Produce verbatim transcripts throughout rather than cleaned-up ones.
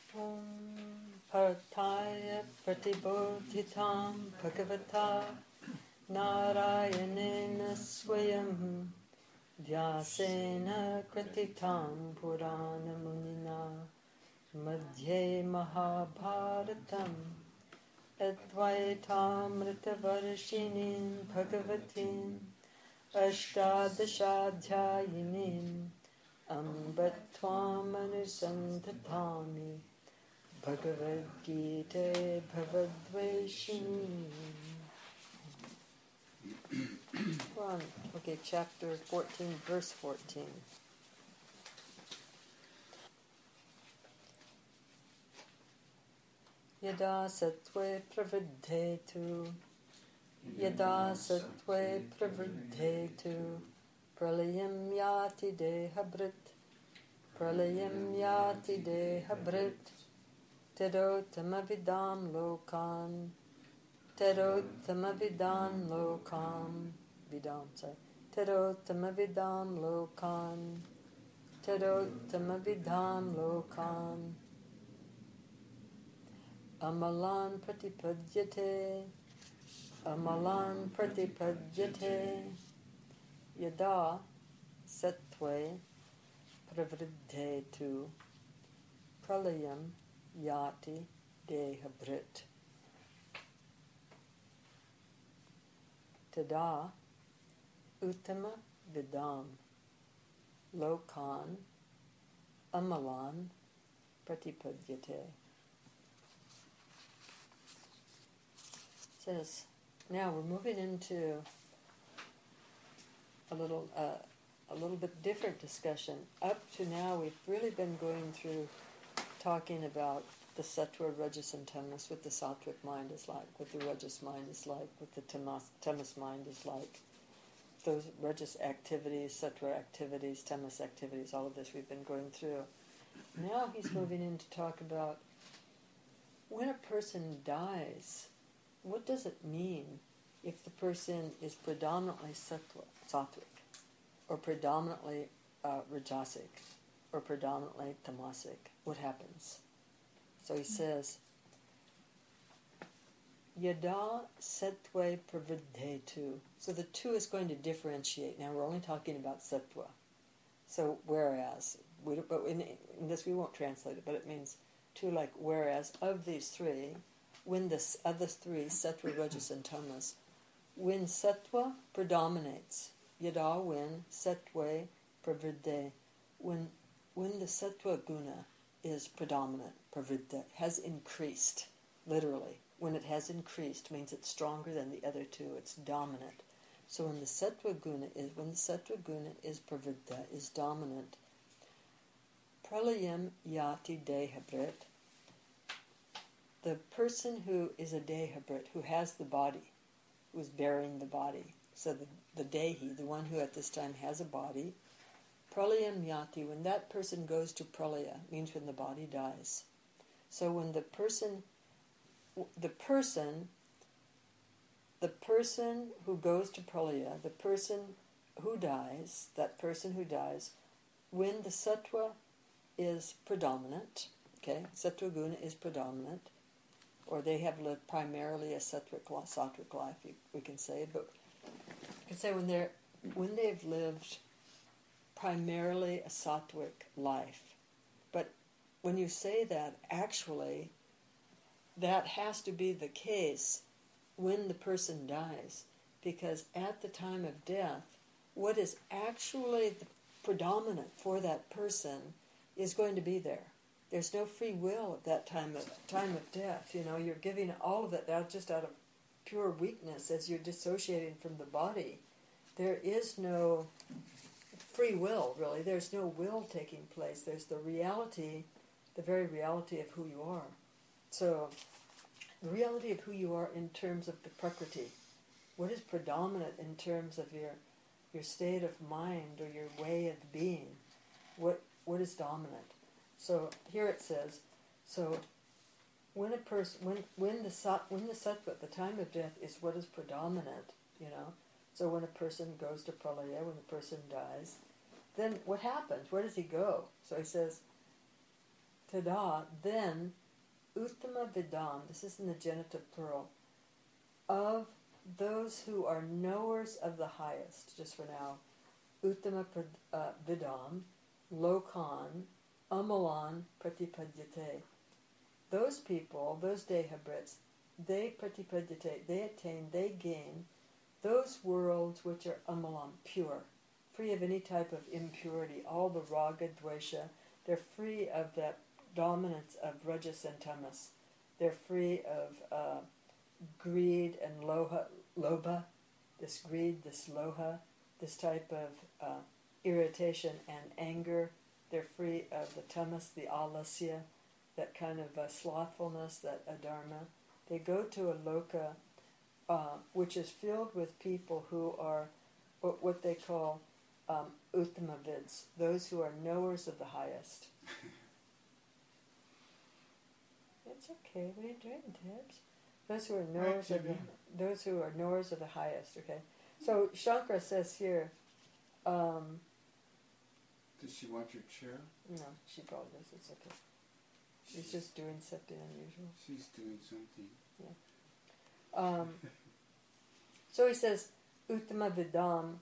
Om Partaya Pratibodhitam Bhagavata Narayanena Swayam Vyasena Kratitam Purana Munina Madhye Mahabharatam Advaitamrita Varshinim Bhagavatim Ashtadashadhyayinim Ambatvam Anusandhatami Bhagavad Gita Bhavadveshini. One. Okay, chapter fourteen, verse fourteen. Yada sattve pravriddhetu Yada sattve pravriddhetu Pralayam yati dehabrit Pralayam yati dehabrit Tedotamavidam lokam Tedotamavidam lokam Vidam, sorry. Tedotamavidam lokam Tedotamavidam lokam Amalan pratipadyate Amalan pratipadyate Yada sattve pravriddhetu Pralayam yati dehabrit Tada uttama vidam lokan amalan pratipadyate. Says, now we're moving into a little uh, a little bit different discussion. Up to now, we've really been going through talking about the sattva, rajas, and tamas, what the sattvic mind is like, what the rajas mind is like, what the tamas, tamas mind is like. Those rajas activities, sattva activities, tamas activities, all of this we've been going through. Now he's moving in to talk about when a person dies, what does it mean if the person is predominantly sattva, sattvic, or predominantly uh, rajasic, or predominantly tamasic? What happens? So he says, Yada sattve pravriddhetu. So the two is going to differentiate. Now we're only talking about sattva. So whereas, we don't, but in, in this we won't translate it, but it means two, like whereas of these three, when the other three, sattva, rajas, and tamas, when sattva predominates, yada when sattve pravriddhe, when when the sattva guna is predominant, pravriddha, has increased, literally. When it has increased means it's stronger than the other two, it's dominant. So when the sattva guna is when the sattva guna is pravriddha, is dominant, pralayam yati dehabrit, the person who is a dehabrit, who has the body, who is bearing the body, so the, the dehi, the one who at this time has a body, pralayam yati, when that person goes to pralaya, means when the body dies. So when the person, the person, the person who goes to pralaya, the person who dies, that person who dies, when the sattva is predominant, okay, sattva guna is predominant, or they have lived primarily a sattvic, sattvic life, we can say, but we can say when they're when they've lived primarily a sattvic life. But when you say that, actually, that has to be the case when the person dies, because at the time of death, what is actually the predominant for that person is going to be there. There's no free will at that time of time of death. You know, you're giving all of it out just out of pure weakness as you're dissociating from the body. There is no free will, really. There's no will taking place. There's the reality, the very reality of who you are. So, the reality of who you are in terms of the prakriti. What is predominant in terms of your your state of mind or your way of being? What what is dominant? So here it says, so when a person, when when the sat, when the sattva at the time of death is what is predominant, you know. So when a person goes to pralaya, when the person dies, then what happens? Where does he go? So he says, tada, then, uttama vidam, this is in the genitive plural, of those who are knowers of the highest, just for now, uttama uh, vidam, lokan, amalan pratipadyate. Those people, those dehabrits, they pratipadyate, they attain, they gain those worlds which are amalam, pure, free of any type of impurity, all the raga, dvesha, they're free of that dominance of rajas and tamas. They're free of uh, greed and loha, lobha, this greed, this loha, this type of uh, irritation and anger. They're free of the tamas, the alasya, that kind of uh, slothfulness, that adharma. They go to a loka uh, which is filled with people who are what, what they call um, uttamavids, those who are knowers of the highest. It's okay. What are you doing, Tibbs? Those who are knowers of the, those who are knowers of the highest. Okay. So Shankara says here. Um, Does she want your chair? No, she probably does. It's okay. She's, She's just doing something unusual. She's doing something. Yeah. Um, so he says, Uttama Vidam,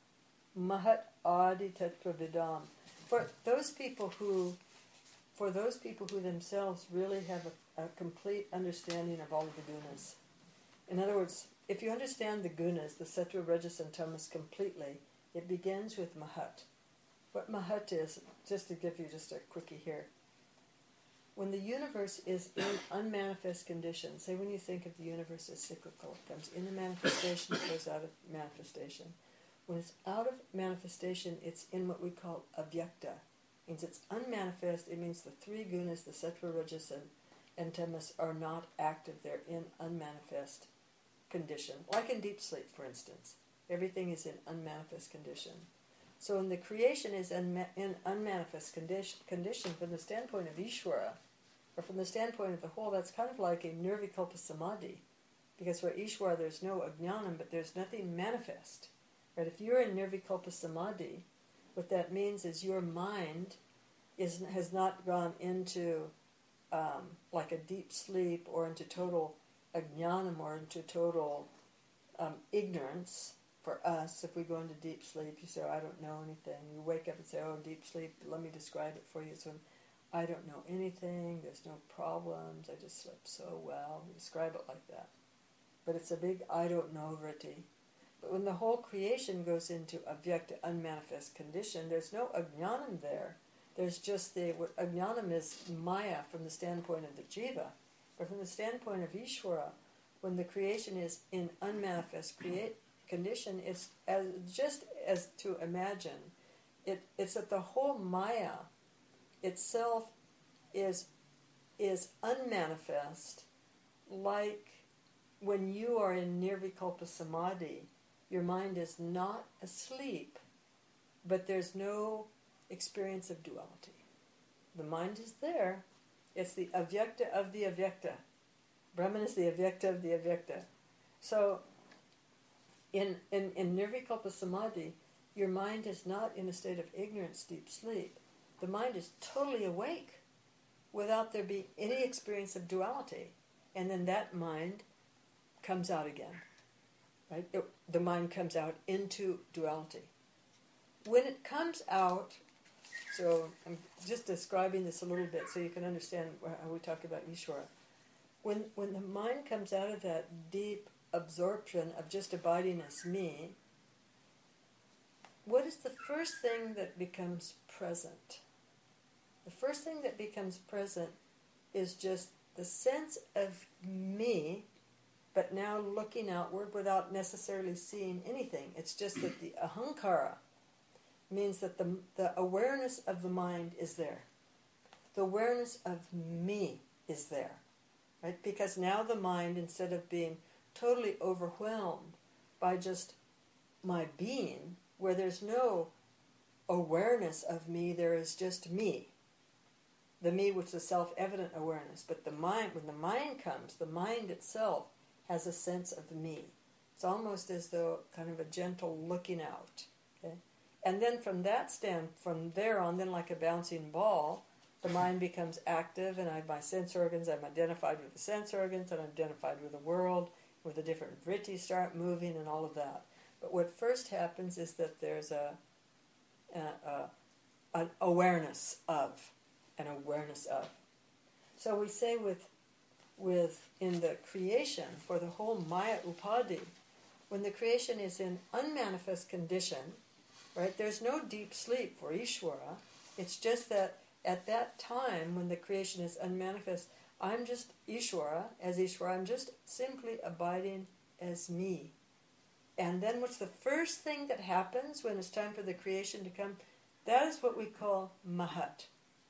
Mahat Adi Tattva Vidam. For those people who, for those people who themselves really have a, a complete understanding of all of the gunas. In other words, if you understand the gunas, the sattva, rajas, and tamas completely, it begins with Mahat. What Mahat is, just to give you just a quickie here, when the universe is in unmanifest condition, say when you think of the universe as cyclical, it comes into manifestation, it goes out of manifestation. When it's out of manifestation, it's in what we call avyakta. It means it's unmanifest, it means the three gunas, the sattva, rajas, and, and tamas, are not active, they're in unmanifest condition. Like in deep sleep, for instance. Everything is in unmanifest condition. So when the creation is in, in unmanifest condition, condition from the standpoint of Ishvara, or from the standpoint of the whole, that's kind of like a nirvikalpa samadhi. Because for Ishvara there's no ajnanam, but there's nothing manifest. Right? If you're in nirvikalpa samadhi, what that means is your mind is has not gone into um, like a deep sleep, or into total ajnanam, or into total um, ignorance. For us, if we go into deep sleep, you say, oh, I don't know anything. You wake up and say, oh, deep sleep, let me describe it for you. So I don't know anything, there's no problems, I just slept so well. You describe it like that. But it's a big I don't know-verity. But when the whole creation goes into avyakta, unmanifest condition, there's no ajnanam there. There's just the, what ajnanam is maya from the standpoint of the jiva. But from the standpoint of Ishvara, when the creation is in unmanifest create condition, is as just as to imagine it. It's that the whole maya itself is is unmanifest, like when you are in nirvikalpa samadhi, your mind is not asleep, but there's no experience of duality. The mind is there. It's the avyakta of the avyakta. Brahman is the avyakta of the avyakta. So In, in, in nirvikalpa samadhi, your mind is not in a state of ignorance, deep sleep. The mind is totally awake without there being any experience of duality. And then that mind comes out again. Right? It, the mind comes out into duality. When it comes out, so I'm just describing this a little bit so you can understand how we talk about Ishvara. When, when the mind comes out of that deep absorption of just abiding as me, what is the first thing that becomes present? The first thing that becomes present is just the sense of me, but now looking outward without necessarily seeing anything. It's just that the ahankara means that the, the awareness of the mind is there. The awareness of me is there. Right? Because now the mind, instead of being totally overwhelmed by just my being, where there's no awareness of me, there is just me. The me which is self-evident awareness. But the mind, when the mind comes, the mind itself has a sense of me. It's almost as though kind of a gentle looking out. Okay? And then from that stand, from there on, then like a bouncing ball, the mind becomes active, and I have my sense organs. I'm identified with the sense organs, and I'm identified with the world, where the different vrittis start moving and all of that. But what first happens is that there's a, a, a an awareness of, an awareness of. So we say with, with in the creation, for the whole Maya Upadhi, when the creation is in unmanifest condition, right, there's no deep sleep for Ishvara. It's just that at that time when the creation is unmanifest, I'm just Ishvara, as Ishvara, I'm just simply abiding as me. And then what's the first thing that happens when it's time for the creation to come? That is what we call Mahat,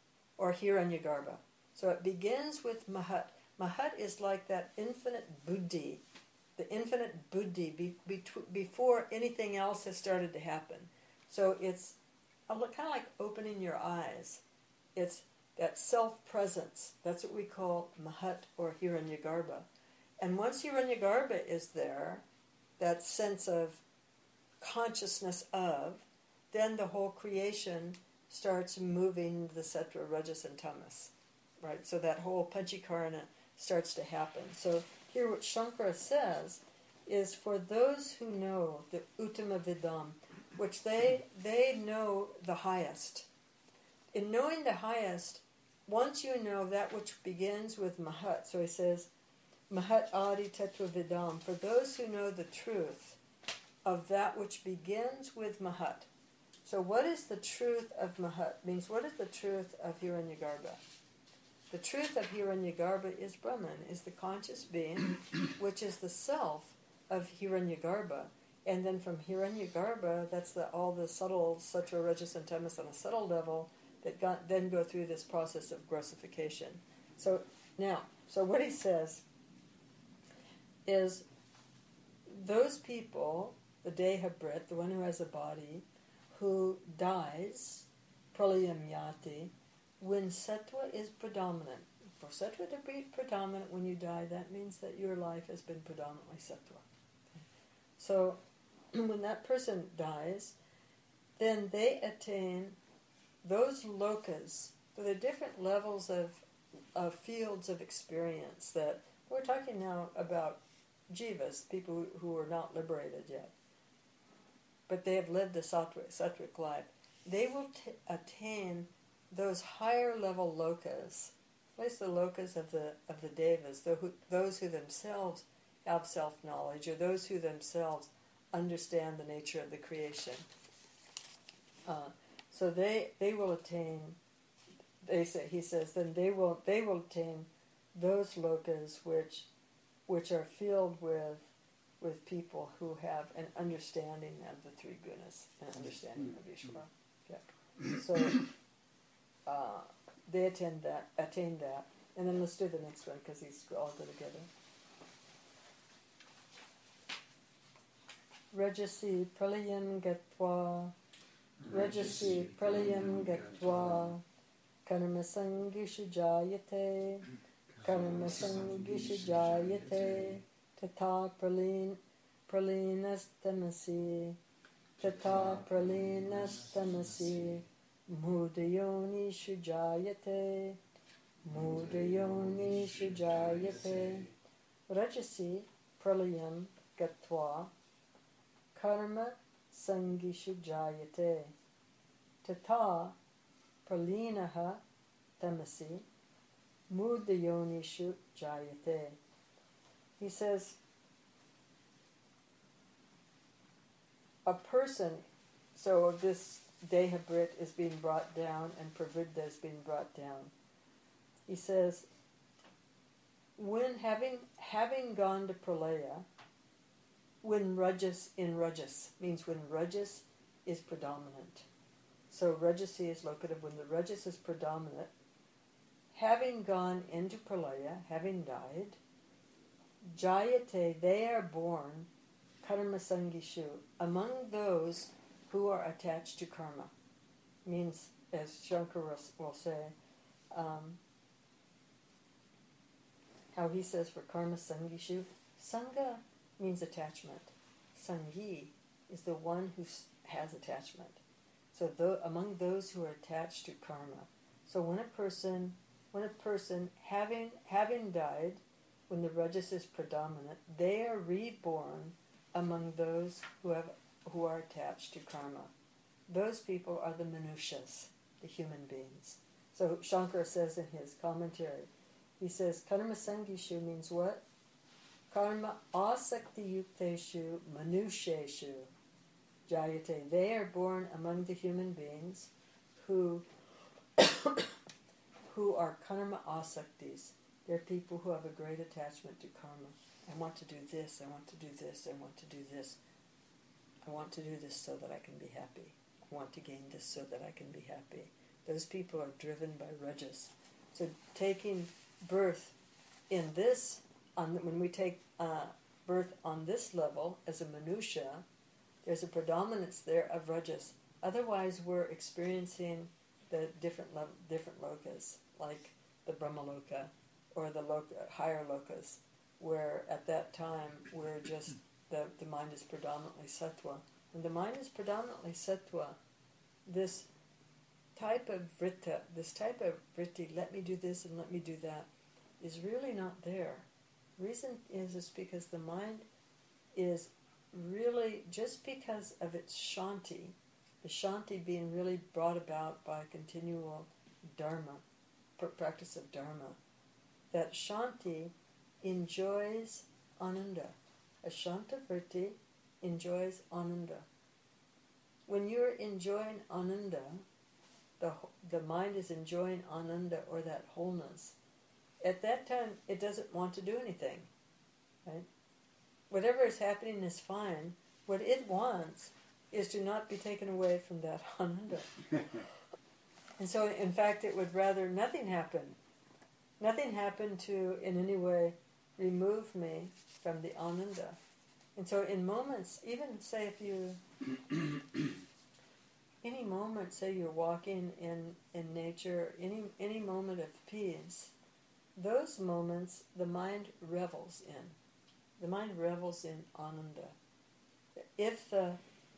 or Hiranyagarbha. So it begins with Mahat. Mahat is like that infinite buddhi, the infinite buddhi be, be, before anything else has started to happen. So it's kind of like opening your eyes. It's that self-presence. That's what we call Mahat or Hiranyagarbha. And once Hiranyagarbha is there, that sense of consciousness of, then the whole creation starts moving the Sattva, Rajas, and Tamas. Right? So that whole Panchakarana starts to happen. So here what Shankara says is for those who know the Uttama Vidam, which they they know the highest. In knowing the highest, once you know that which begins with Mahat, so he says, Mahat Adi Tattva Vidam, for those who know the truth of that which begins with Mahat. So what is the truth of Mahat? Means what is the truth of Hiranyagarbha? The truth of Hiranyagarbha is Brahman, is the conscious being, which is the self of Hiranyagarbha. And then from Hiranyagarbha, that's the, all the subtle Sattva, Rajas, and Tamas on a subtle level that got, then go through this process of grossification. So now, so what he says is those people, the Dehabrit, the one who has a body, who dies, pralayam yati, when sattva is predominant. For sattva to be predominant when you die, that means that your life has been predominantly sattva. So when that person dies, then they attain those lokas. So there are different levels of, of fields of experience that we're talking now about jivas, people who are not liberated yet, but they have lived a sattvic, sattvic life. They will t- attain those higher level lokas, at least the lokas of the of the devas, who, those who themselves have self-knowledge, or those who themselves understand the nature of the creation. Uh, so they they will attain. They say he says then they will they will attain those lokas which which are filled with with people who have an understanding of the three gunas, an understanding of Ishvara. Yeah. So uh, they attend that, attain that, and then let's do the next one because these all go together. Rajasi pralayam gatva, Rajasi pralayam gatva, karma sangishu jayate, karma sangishu jayate, tata pralin, pralinastamasi, tata pralinastamasi, mudayoni shujayate, mudayoni shujayate, Rajasi pralayam gatva, karma sangishu jayate, tata pralinaha tamasi, mudayonishu jayate. He says, a person, so this Dehabrit is being brought down and Pravriddha is being brought down. He says, when having having gone to Pralaya, when Rajas in Rajas, means when Rajas is predominant. So Rajasi is locative when the Rajas is predominant. Having gone into Pralaya, having died, Jayate, they are born, karma sangishu, among those who are attached to karma. Means, as Shankara will say, um, how he says for karma sangishu, sangha means attachment. Sangi is the one who has attachment. So th- among those who are attached to karma. So when a person, when a person having having died, when the rajas is predominant, they are reborn among those who have who are attached to karma. Those people are the manushas, the human beings. So Shankara says in his commentary, he says, karma sangishu means what? Karma asakti yukteshu manusheshu jayate. They are born among the human beings who who are karma asaktis. They're people who have a great attachment to karma. I want to do this, I want to do this, I want to do this. I want to do this so that I can be happy. I want to gain this so that I can be happy. Those people are driven by rajas. So taking birth in this, on when we take uh, birth on this level as a manusha, there's a predominance there of rajas. Otherwise, we're experiencing the different level, different lokas, like the Brahmaloka or the loka, higher lokas, where at that time we're just the the mind is predominantly sattva. When the mind is predominantly sattva, this type of vritta, this type of vritti, let me do this and let me do that, is really not there. Reason is is because the mind is really, just because of its shanti, the shanti being really brought about by continual dharma, practice of dharma, that shanti enjoys ananda. A shanta vritti enjoys ananda. When you're enjoying ananda, the the mind is enjoying ananda, or that wholeness. At that time, it doesn't want to do anything, right? Whatever is happening is fine. What it wants is to not be taken away from that ananda. And so, in fact, it would rather nothing happen. Nothing happen to, in any way, remove me from the ananda. And so in moments, even say if you, any moment, say you're walking in, in nature, any any moment of peace, those moments the mind revels in. The mind revels in ananda. If the,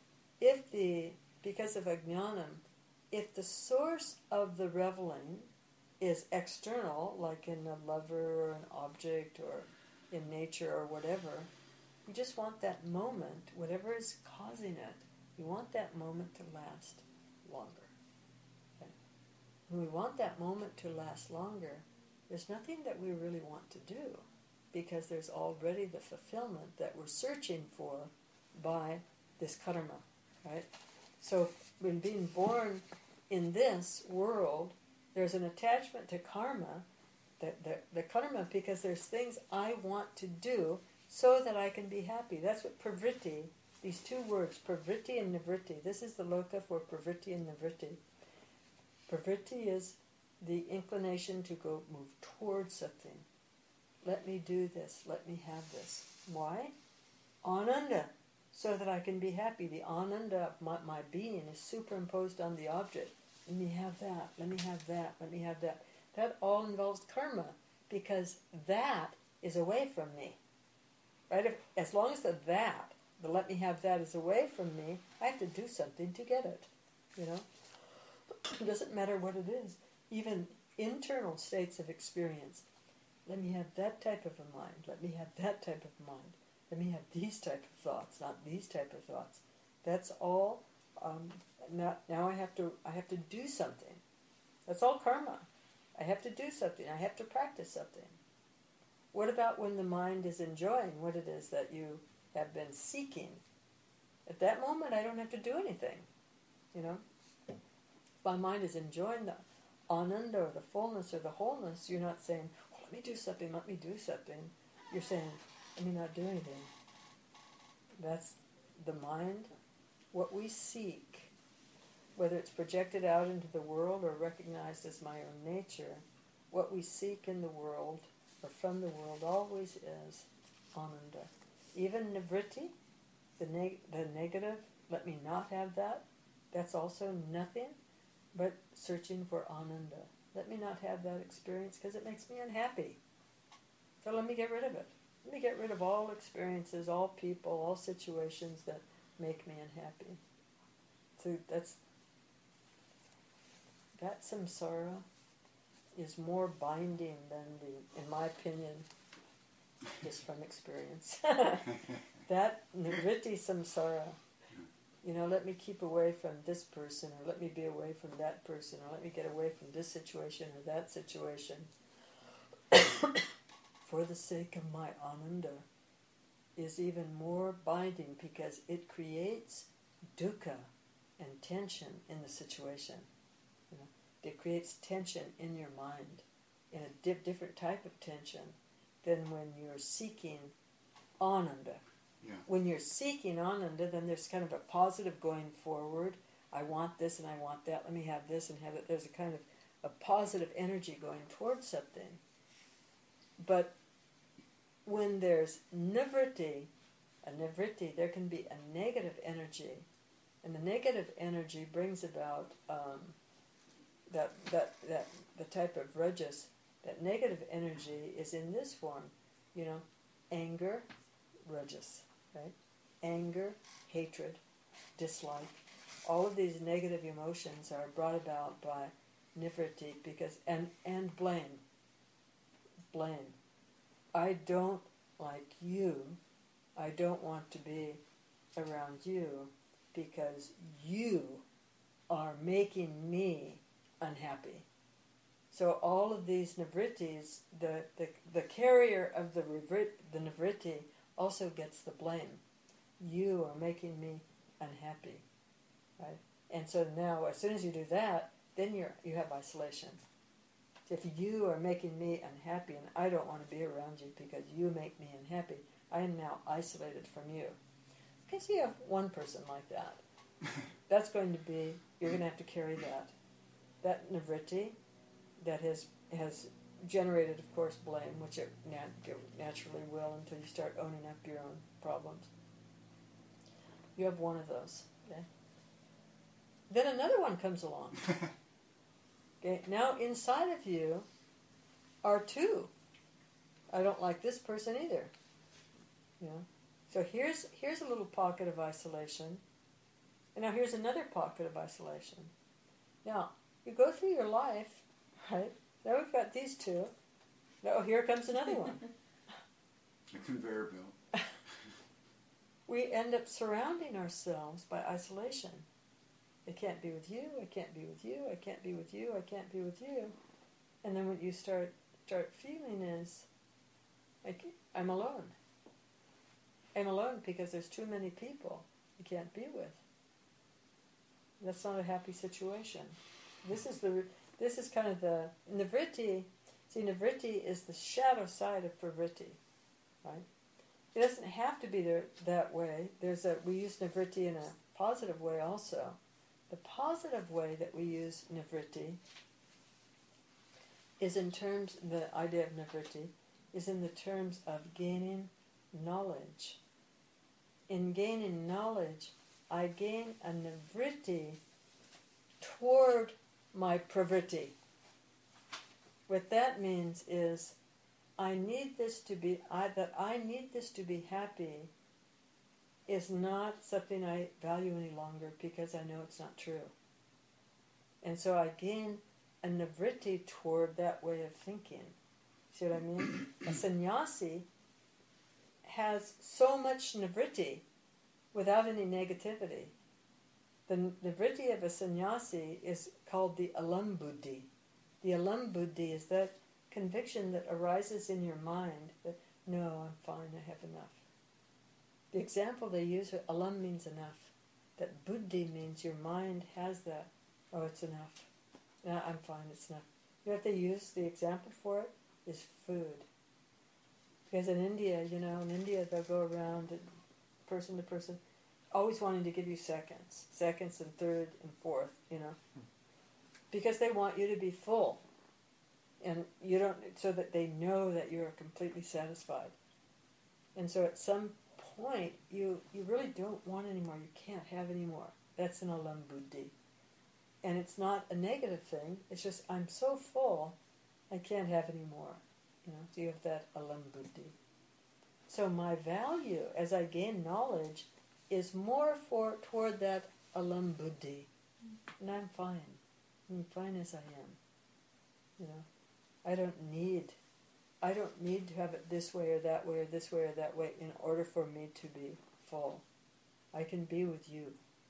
if the, because of ajnanam, if the source of the reveling is external, like in a lover or an object or in nature or whatever, you just want that moment, whatever is causing it, you want that moment to last longer. Okay? When we want that moment to last longer, there's nothing that we really want to do, because there's already the fulfillment that we're searching for by this karma, right? So when being born in this world, there's an attachment to karma, the, the, the karma, because there's things I want to do so that I can be happy. That's what pravritti, these two words, pravritti and nivritti, this is the loka for pravritti and nivritti. Pravritti is the inclination to go move towards something. Let me do this, let me have this. Why? Ananda, so that I can be happy. The ananda of my, my being is superimposed on the object. Let me have that, let me have that, let me have that. That all involves karma, because that is away from me. Right? If, as long as the that, the let me have that is away from me, I have to do something to get it. You know? It doesn't matter what it is. Even internal states of experience. Let me have that type of a mind. Let me have that type of mind. Let me have these type of thoughts, not these type of thoughts. That's all. Um, now, now I have to. I have to do something. That's all karma. I have to do something. I have to practice something. What about when the mind is enjoying what it is that you have been seeking? At that moment, I don't have to do anything. You know, if my mind is enjoying the ananda or the fullness or the wholeness, you're not saying, oh, let me do something, let me do something. You're saying, let me not do anything. That's the mind. What we seek, whether it's projected out into the world or recognized as my own nature, what we seek in the world or from the world always is ananda. Even nivritti, the, neg- the negative, let me not have that, that's also nothing but searching for ananda. Let me not have that experience because it makes me unhappy. So let me get rid of it. Let me get rid of all experiences, all people, all situations that make me unhappy. So that's that samsara is more binding than the, in my opinion, just from experience, that nivritti samsara. You know, let me keep away from this person, or let me be away from that person, or let me get away from this situation or that situation for the sake of my ananda, is even more binding because it creates dukkha and tension in the situation. You know, it creates tension in your mind, in a di- different type of tension than when you're seeking ananda. Yeah. When you're seeking ananda, then there's kind of a positive going forward. I want this and I want that. Let me have this and have it. There's a kind of a positive energy going towards something. But when there's nivritti, a nivritti, there can be a negative energy. And the negative energy brings about um, that, that, that the type of rajas. That negative energy is in this form, you know, anger, rajas, right? Anger, hatred, dislike. All of these negative emotions are brought about by nivritti because, and, and blame. Blame. I don't like you. I don't want to be around you because you are making me unhappy. So all of these nivrittis, the, the, the carrier of the, the nivritti also gets the blame. You are making me unhappy, right? And so now, as soon as you do that, then you're you have isolation. So if you are making me unhappy and I don't want to be around you because you make me unhappy, I am now isolated from you. Because you have one person like that. That's going to be, you're going to have to carry that. That nivritti that has has generated, of course, blame, which it nat- naturally will until you start owning up your own problems. You have one of those. Okay? Then another one comes along. Okay? Now inside of you are two. I don't like this person either. You know? So here's here's a little pocket of isolation. And now here's another pocket of isolation. Now, you go through your life, right? Now we've got these two. Now here comes another one. A conveyor belt. We end up surrounding ourselves by isolation. I can't be with you, I can't be with you, I can't be with you, I can't be with you. And then what you start start feeling is, like, I'm alone. I'm alone because there's too many people you can't be with. That's not a happy situation. This is the this is kind of the nivritti. See, nivritti is the shadow side of pravritti, right? It doesn't have to be there that way. There's a we use nivritti in a positive way also. The positive way that we use nivritti is in terms, the idea of nivritti is in the terms of gaining knowledge. In gaining knowledge, I gain a nivritti toward my pravritti. What that means is, I need this to be, I, that I need this to be happy is not something I value any longer because I know it's not true. And so I gain a nivritti toward that way of thinking. See what I mean? A sannyasi has so much nivritti without any negativity. The nivritti of a sannyasi is called the alambuddhi. The alambuddhi is that conviction that arises in your mind that, no, I'm fine, I have enough. The example they use, alam means enough. That buddhi means your mind has that, oh, it's enough. No, I'm fine, it's enough. You know what they use, the example for it, is food. Because in India, you know, in India they'll go around and person to person, always wanting to give you seconds, seconds and third and fourth, you know, because they want you to be full, and you don't, so that they know that you're completely satisfied. And so at some point, you you really don't want any more. You can't have any more. That's an alam buddhi, and it's not a negative thing. It's just I'm so full, I can't have any more. You know, so you have that alam buddhi. So my value as I gain knowledge is more for toward that alam buddhi, and I'm fine. I'm fine as I am. You know, I don't need, I don't need to have it this way or that way or this way or that way in order for me to be full. I can be with you.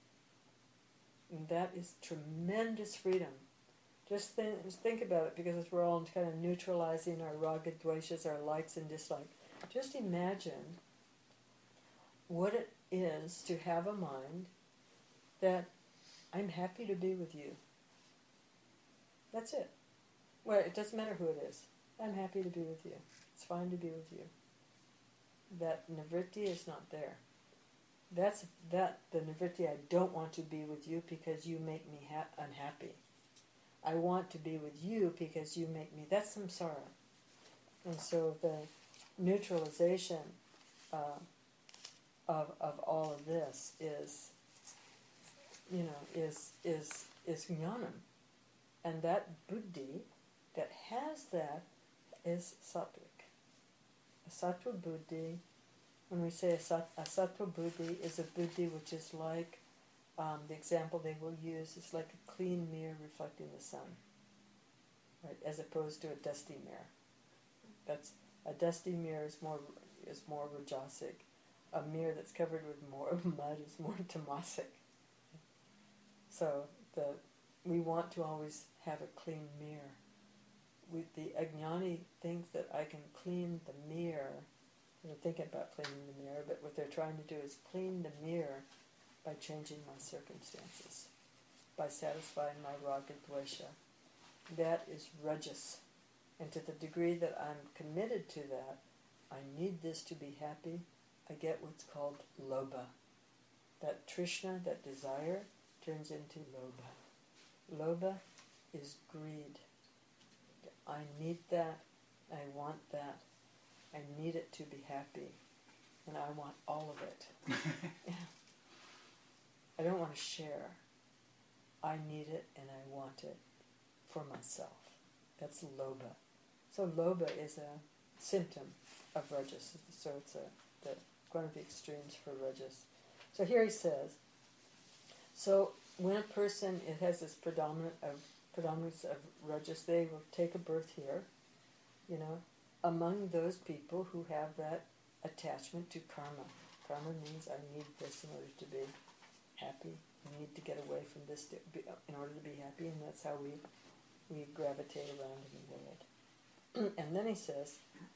And that is tremendous freedom. Just think, just think about it, because we're all kind of neutralizing our raga, dveshas, our likes and dislikes. Just imagine what it is to have a mind that I'm happy to be with you. That's it. Well, it doesn't matter who it is. I'm happy to be with you. It's fine to be with you. That nivritti is not there. That's that the nivritti. I don't want to be with you because you make me ha- unhappy. I want to be with you because you make me. That's samsara. And so the neutralization uh, of of all of this is, you know, is is is jnanam, and that buddhi that has that is sattvic. A sattva buddhi. When we say a, sat, a sattva buddhi is a buddhi which is like, um, the example they will use is like a clean mirror reflecting the sun, right? As opposed to a dusty mirror. That's a dusty mirror is more is more rajasic. A mirror that's covered with more mud is more tamasic. So the we want to always have a clean mirror. We, the ajnani thinks that I can clean the mirror. They're thinking about cleaning the mirror, but what they're trying to do is clean the mirror by changing my circumstances, by satisfying my raga dvesha. That is rajas. And to the degree that I'm committed to that, I need this to be happy, I get what's called lobha. That trishna, that desire, turns into lobha. Lobha is greed. I need that, I want that, I need it to be happy, and I want all of it. Yeah. I don't want to share. I need it and I want it for myself. That's lobha. So lobha is a symptom of rajas. So it's a, the, one of the extremes for rajas. So here he says, so when a person it has this predominant of predominance of rajas, they will take a birth here, you know, among those people who have that attachment to karma. Karma means I need this in order to be happy. I need to get away from this to be, in order to be happy, and that's how we we gravitate around in the world. And then he says,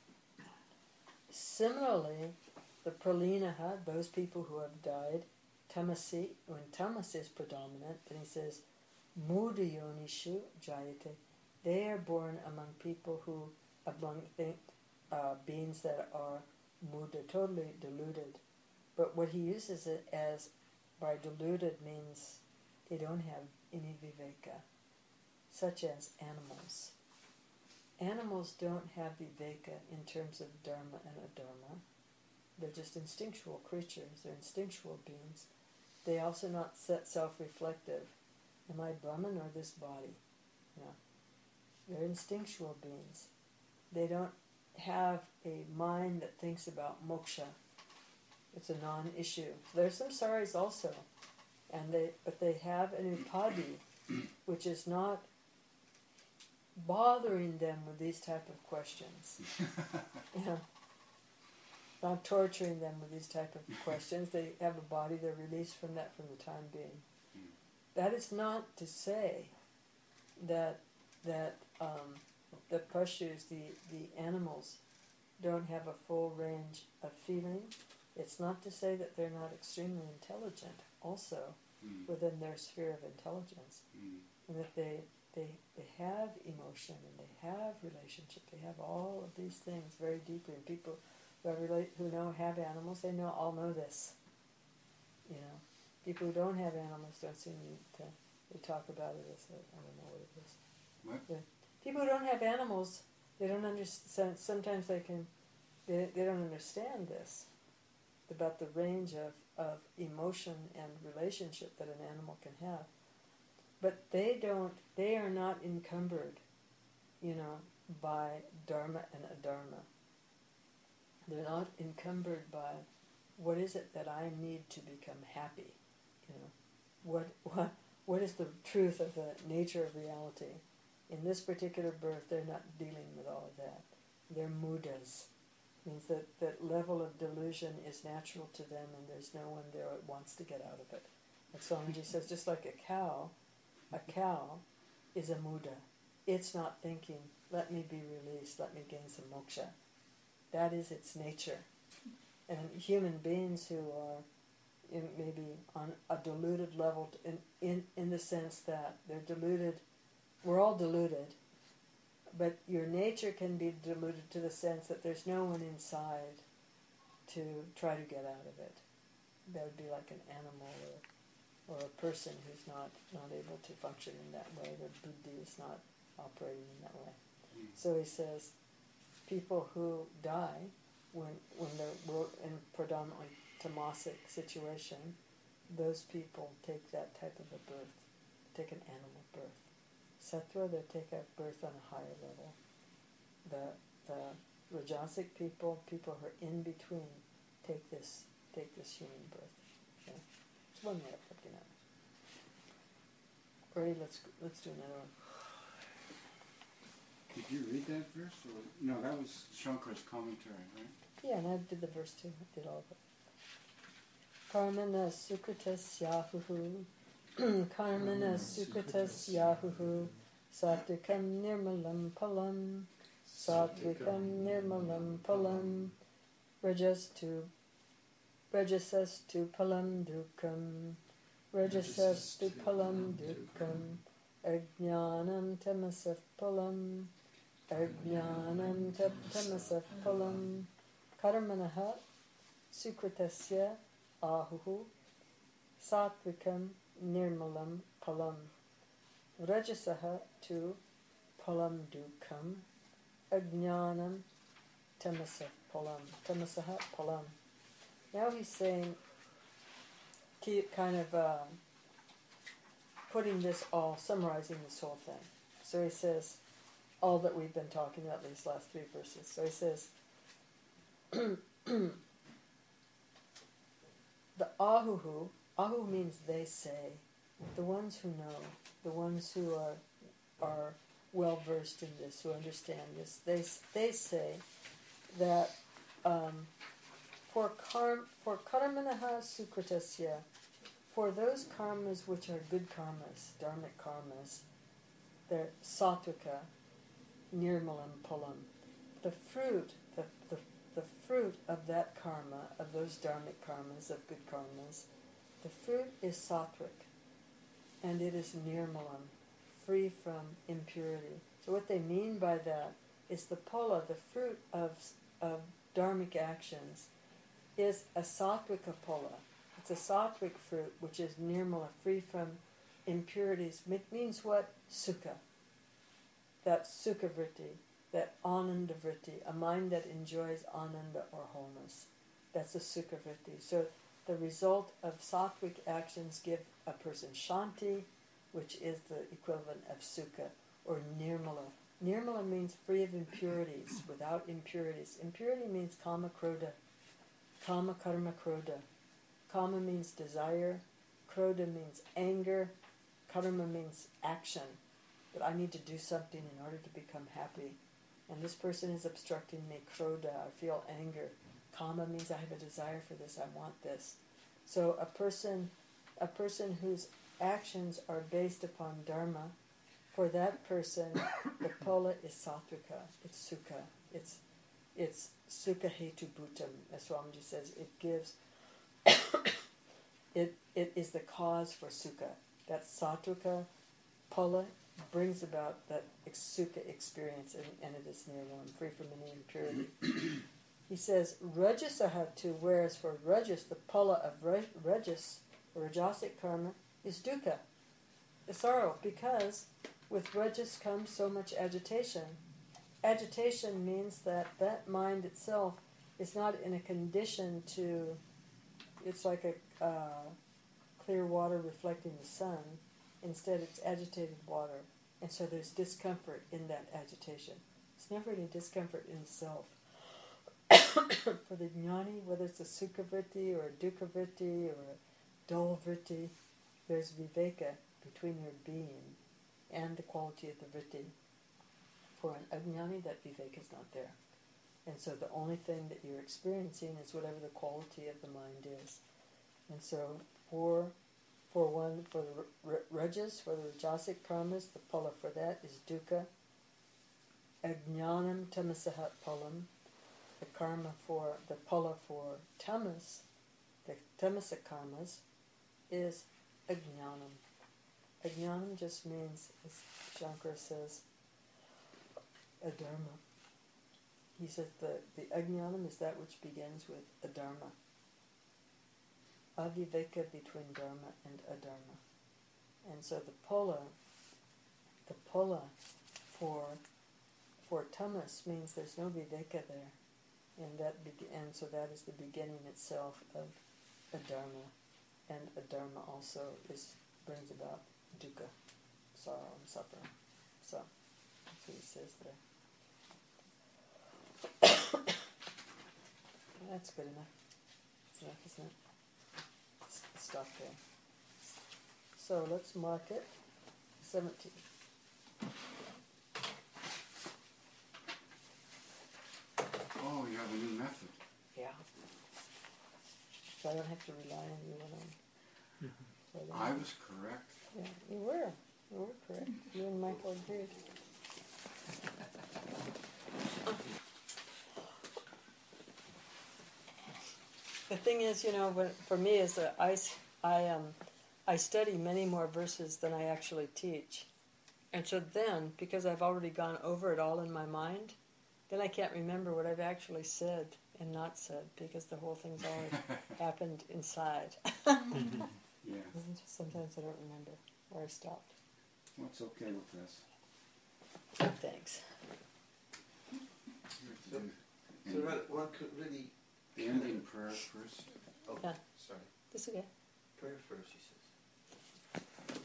similarly, the pralinaha, those people who have died, tamasi, when tamas is predominant, then he says, mudayonishu jayate, they are born among people who, among think, uh, beings that are muda, totally deluded. But what he uses it as, by deluded means they don't have any viveka, such as animals. Animals don't have viveka in terms of dharma and adharma. They're just instinctual creatures. They're instinctual beings. They also not set self-reflective. Am I Brahman or this body? No. They're instinctual beings. They don't have a mind that thinks about moksha. It's a non-issue. There's some saris also, and they but they have an upadi, which is not bothering them with these type of questions. You know, not torturing them with these type of questions. They have a body, they're released from that for the time being. That is not to say that that um, the pashus, the, the animals, don't have a full range of feeling. It's not to say that they're not extremely intelligent also mm. within their sphere of intelligence. Mm. And that they, they they have emotion and they have relationship. They have all of these things very deeply. And people who, are relate, who know have animals, they know all know this. You know, people who don't have animals don't seem to, they talk about it as, a, I don't know what it is. What? The, people who don't have animals, they don't understand, sometimes they can, they, they don't understand this, about the range of, of emotion and relationship that an animal can have. But they don't, they are not encumbered, you know, by dharma and adharma. They're not encumbered by what is it that I need to become happy, you know. What, what, what is the truth of the nature of reality? In this particular birth, they're not dealing with all of that. They're mudas. Means that that level of delusion is natural to them, and there's no one there that wants to get out of it. And Swamiji says, just like a cow, a cow is a muda. It's not thinking, let me be released, let me gain some moksha. That is its nature. And human beings who are in, maybe on a deluded level, in, in, in the sense that they're deluded, we're all deluded, but your nature can be deluded to the sense that there's no one inside to try to get out of it. That would be like an animal or, or a person who's not, not able to function in that way. The buddhi is not operating in that way. So he says, people who die when when they're in predominantly tamasic situation, those people take that type of a birth, take an animal birth. Sattva, they take a birth on a higher level. The the Rajasic people, people who are in between, take this take this human birth. Okay? It's one way of looking at it. Ready? Let's let's do another one. Did you read that verse? Or, no, that was Shankara's commentary, right? Yeah, and I did the verse too. I did all of it. Karmana sukritas yahuhu. Karmana sukritas yahuhu. Satvikam nirmalam palam. Satvikam nirmalam palam. Rajas tu Rajasas tu palam dukam. Rajasas tu palam dukam. Ajnanam tamasaf palam. Ajnanam tamasaf palam. Karmanaha sukritasya ahuhu. Satvikam nirmalam palam. Rajasaha tu palam dukam. Ajnanam tamasaf palam. Tamasaha palam. Now he's saying, keep kind of uh, putting this all, summarizing this whole thing. So he says, all that we've been talking about these last three verses. So he says, the ahuhu, ahu means they say, the ones who know, the ones who are are well versed in this, who understand this, they they say that um, for karm for karmanaha sukritasya, for those karmas which are good karmas, dharmic karmas, they're satvika, nirmalam palam. The fruit, the, the the fruit of that karma, of those dharmic karmas, of good karmas, the fruit is sattvic, and it is nirmalam, free from impurity. So what they mean by that is the pala, the fruit of of dharmic actions, is a sattvika pala. It's a sattvic fruit, which is nirmala, free from impurities. It means what? Sukha. That sukha vritti, that ananda vritti, a mind that enjoys ananda or wholeness. That's a sukha vritti. So the result of sattvic actions give a person shanti, which is the equivalent of sukha, or nirmala. Nirmala means free of impurities, without impurities. Impurity means kama krodha, kama karma krodha. Kama means desire, krodha means anger, karma means action. But I need to do something in order to become happy. And this person is obstructing me, krodha, I feel anger. Kama means I have a desire for this, I want this. So a person, a person whose actions are based upon dharma, for that person, the pala is sattvika, it's sukha, it's it's sukha hetu bhutam, as Swamiji says. It gives, it it is the cause for sukha. That sattvika pala brings about that sukha experience, and, and it is nirvalam, free from any impurity. He says, rajasaha tu, whereas for rajas, the pala of raj, rajas, rajasic karma, is dukkha, is sorrow, because with rajas comes so much agitation. Agitation means that that mind itself is not in a condition to, it's like a uh, clear water reflecting the sun. Instead, it's agitated water. And so there's discomfort in that agitation. It's never any discomfort in the self. For the jnani, whether it's a sukha vritti or a dukkha vritti or a dull vritti, there's viveka between your being. and the quality of the vritti. For an ajnani, that viveka is not there. And so the only thing that you're experiencing is whatever the quality of the mind is. And so for for one, for the r- rajas, for the rajasic karmas, the phala for that is dukkha. Ajnanam tamasahat palam. The karma for, the phala for tamas, the tamasa karmas, is ajnanam. Ajnanam just means, as Shankara says, adharma. He says the, the ajnanam is that which begins with adharma. Aviveka between dharma and adharma. And so the phala, the phala for for tamas means there's no viveka there. And that be- and so that is the beginning itself of adharma. And adharma also is brings about dukkha, sorrow and suffering. So that's what he says there. That's good enough. That's enough, isn't it? S- Stop there. So let's mark it. seventeen. Oh, you have a new method. Yeah. So I don't have to rely on you when I'm... So then- I was correct. Yeah, you were. You were correct. You and Michael agreed. The thing is, you know, when, for me, is that I, s- I, um, I study many more verses than I actually teach. And so then, because I've already gone over it all in my mind, then I can't remember what I've actually said and not said, because the whole thing's already happened inside. Yeah. Sometimes I don't remember where I stopped. Well, it's okay with this. Thanks. So, so one one could really... The ending prayer first. Oh, Yeah. sorry. That's okay. Prayer first, he says.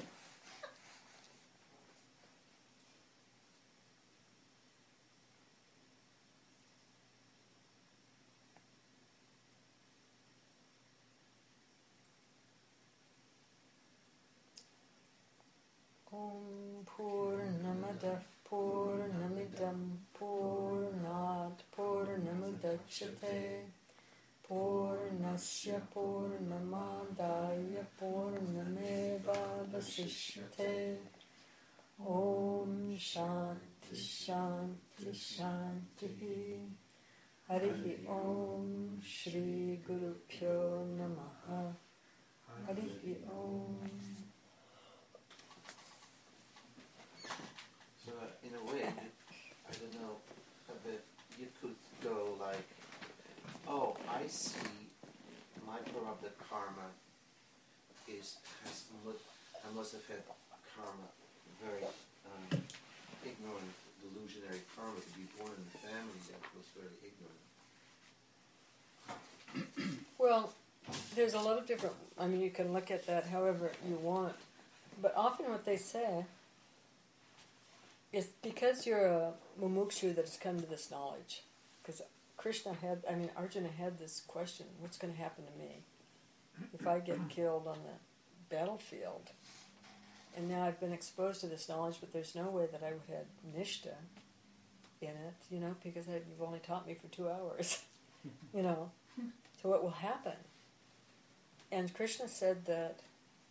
Om Purnamadah Purnamidam Purnat Purnamudachyate Purnasya Purnamadaya Purnameva Vasishyate. Om Shanti Shanti Shanti. Harihi Om Shri Guru Pyo Namaha. Harihi Om. So uh, in a way, I don't know, but you could go like, oh, I see my prarabdha karma is has mu- I must have had karma, very um, ignorant, delusionary karma to be born in a family that was very ignorant. Well, there's a lot of different, I mean, you can look at that however you want, but often what they say is because you're a mumukshu that has come to this knowledge, because Krishna had, I mean, Arjuna had this question, what's going to happen to me if I get killed on the battlefield? And now I've been exposed to this knowledge, but there's no way that I would have nishta in it, you know, because I, you've only taught me for two hours, you know. So what will happen? And Krishna said that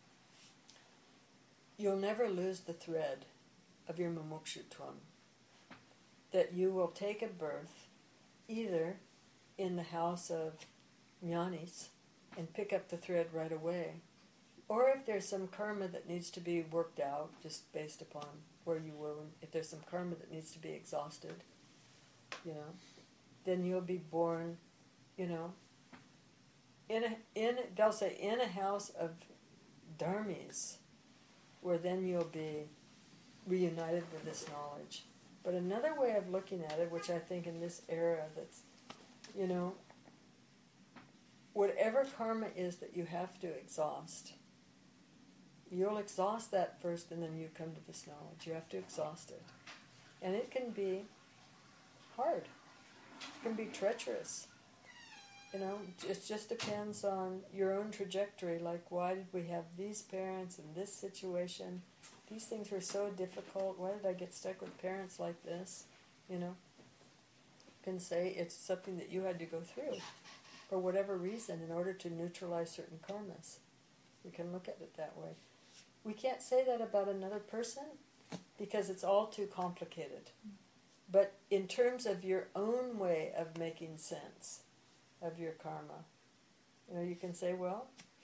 you'll never lose the thread of your mumukshutvam. That you will take a birth either in the house of jnanis and pick up the thread right away, or if there's some karma that needs to be worked out, just based upon where you were, if there's some karma that needs to be exhausted, you know, then you'll be born, you know, in a, in they'll say in a house of dharmis, where then you'll be reunited with this knowledge. But another way of looking at it, which I think in this era that's, you know, whatever karma is that you have to exhaust, you'll exhaust that first and then you come to this knowledge. You have to exhaust it. And it can be hard. It can be treacherous. You know, it just depends on your own trajectory. Like, why did we have these parents in this situation? these things were so difficult. Why did I get stuck with parents like this? You know, you can say it's something that you had to go through for whatever reason in order to neutralize certain karmas. We can look at it that way. We can't say that about another person because it's all too complicated. But in terms of your own way of making sense of your karma, you know, you can say, well,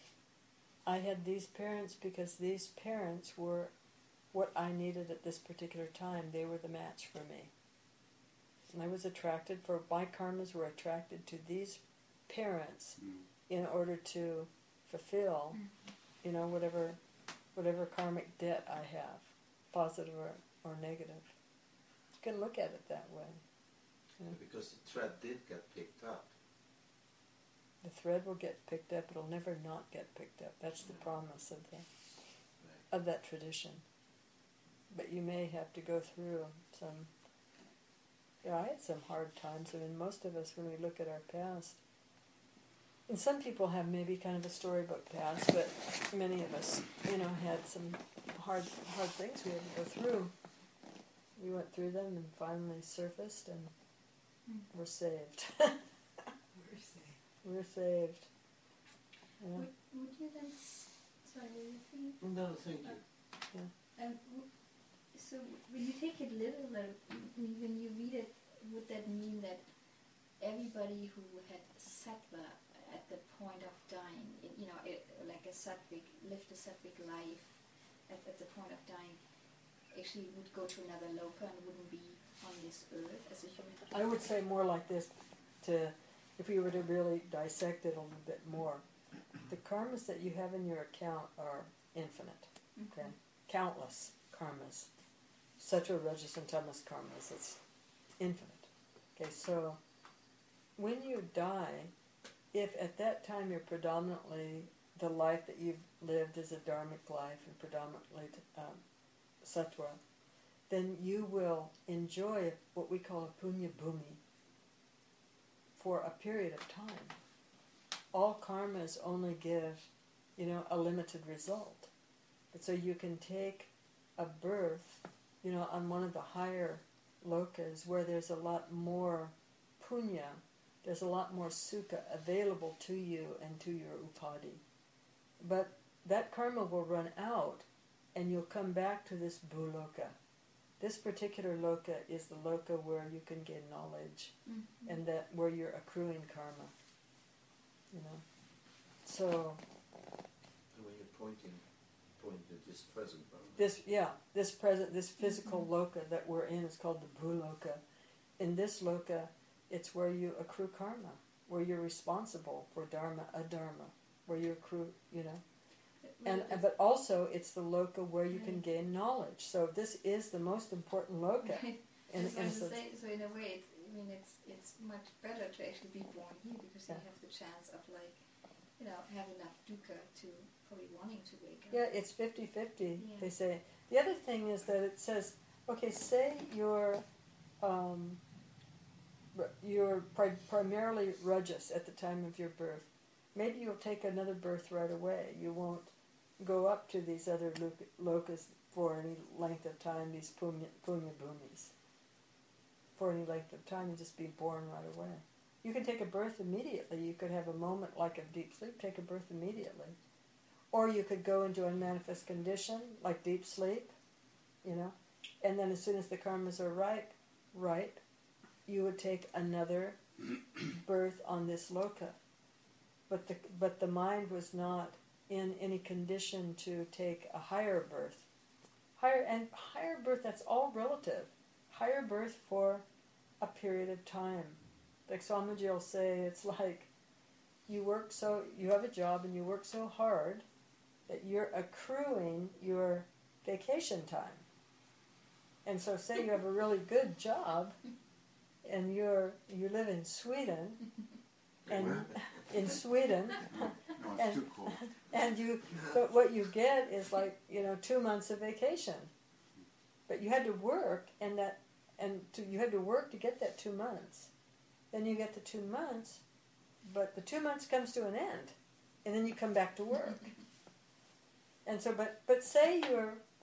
I had these parents because these parents were what I needed at this particular time. They were the match for me. And I was attracted, for my karmas were attracted to these parents mm. in order to fulfill, mm. you know, whatever whatever karmic debt I have, positive or, or negative. You can look at it that way. You know? Because the thread did get picked up. The thread will get picked up. It'll never not get picked up. That's the promise of the right. of that tradition. But you may have to go through some. Yeah, I had some hard times. I mean, most of us, when we look at our past, and some people have maybe kind of a storybook past, but many of us, you know, had some hard hard things we had to go through. We went through them and finally surfaced, and mm. we're saved. We're saved. We're saved. Yeah. Would, would you then... Sorry, were you thinking? No, thank you. Uh, yeah. Um, so when you take it literal, when you read it, would that mean that everybody who had sattva at the point of dying, you know, it, like a sattvic, lived a sattvic life at, at the point of dying, actually would go to another loka and wouldn't be on this earth as a human? I would say more like this, to if we were to really dissect it a little bit more. The karmas that you have in your account are infinite, okay? Mm-hmm. Countless karmas. Sattva, Rajas, and Tamas karmas. It's infinite. Okay, so when you die, if at that time you're predominantly, the life that you've lived is a dharmic life and predominantly um, sattva, then you will enjoy what we call a punya bhumi for a period of time. All karmas only give, you know, a limited result. But so you can take a birth, you know, on one of the higher lokas where there's a lot more punya, there's a lot more sukha available to you and to your upadhi. But that karma will run out and you'll come back to this bhuloka. This particular loka is the loka where you can gain knowledge mm-hmm. and that where you're accruing karma. You know, so. And when you're pointing, pointing to this present moment. This, yeah, this present, this physical mm-hmm. loka that we're in is called the bhuloka. In this loka, it's where you accrue karma, where you're responsible for dharma, adharma, where you accrue, you know. And but also it's the loka where you can gain knowledge. So this is the most important loka. In, in so, say, so in a way, it's, I mean, it's it's much better to actually be born here because yeah. you have the chance of like, you know, have enough dukkha to probably wanting to wake up. Yeah, it's fifty-fifty, yeah. they say. The other thing is that it says, okay, say you're um, you're pri- primarily rajas at the time of your birth. Maybe you'll take another birth right away. You won't go up to these other lokas for any length of time, these punya, punya bhumis. For any length of time, and just be born right away. You can take a birth immediately. You could have a moment like of deep sleep, take a birth immediately. Or you could go into a manifest condition, like deep sleep, you know, and then as soon as the karmas are ripe, ripe, you would take another birth on this loka. But the but the mind was not in any condition to take a higher birth. Higher and higher birth, that's all relative. Higher birth for a period of time. Like Swamiji will say, it's like you work so, you have a job and you work so hard that you're accruing your vacation time. And so say you have a really good job and you're you live in Sweden and in Sweden no, it's and, too cold. and you but what you get is like, you know, two months of vacation. But you had to work and that and to, you had to work to get that two months. Then you get the two months, but the two months comes to an end, and then you come back to work. And so, but but say you're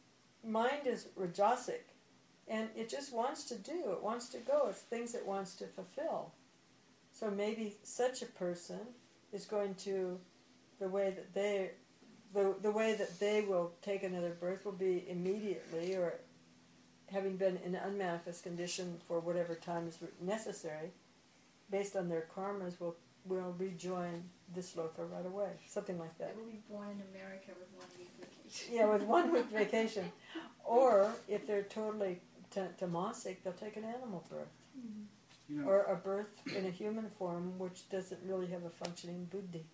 mind is rajasic, and it just wants to do, it wants to go, it's things it wants to fulfill. So maybe such a person is going to, the way that they, the, the way that they will take another birth will be immediately, or having been in unmanifest condition for whatever time is necessary, based on their karmas, will will rejoin this loka right away. Something like that. They will be born in America with one week vacation. Yeah, with one week vacation. Or if they're totally t- tamasic, they'll take an animal birth. Mm-hmm. You know, Or a birth in a human form which doesn't really have a functioning buddhi.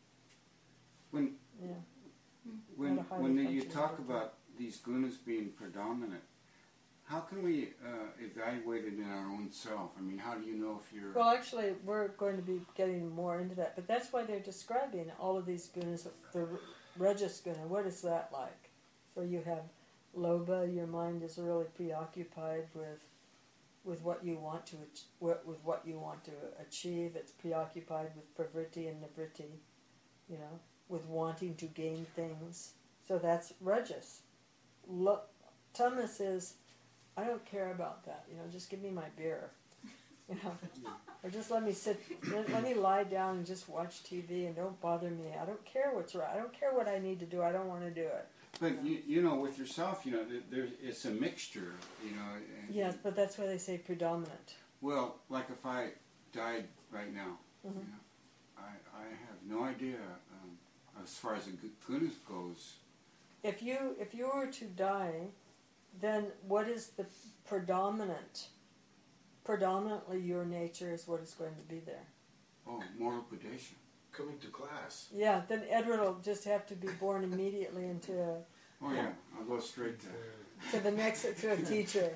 when Yeah. when Not a highly when the, you functioning talk buddhi. about these gunas being predominant, how can we uh, evaluate it in our own self? I mean, how do you know if you're... Well, actually, we're going to be getting more into that, but that's why they're describing all of these gunas. The Rajas guna, what is that like? Where you have lobha, your mind is really preoccupied with with what you want to ach- with with what you want to achieve. It's preoccupied with pravritti and nivritti, you know, with wanting to gain things. So that's Rajas. Lo- Tamas is, I don't care about that. You know, just give me my beer. You know, or just let me sit. Let, let me lie down and just watch T V and don't bother me. I don't care what's right. I don't care what I need to do. I don't want to do it. But you, you know, with yourself, you know, there, there, it's a mixture. You know. And, Yes, but that's why they say predominant. Well, like if I died right now, Mhm. you know, I I have no idea um, as far as the gu- gunas goes. If you if you were to die, then what is the predominant? Predominantly, your nature is what is going to be there. Oh, moral predation. Coming to class. Yeah, then Edward will just have to be born immediately into a, Oh yeah, I'll go straight to. to the next to a teacher.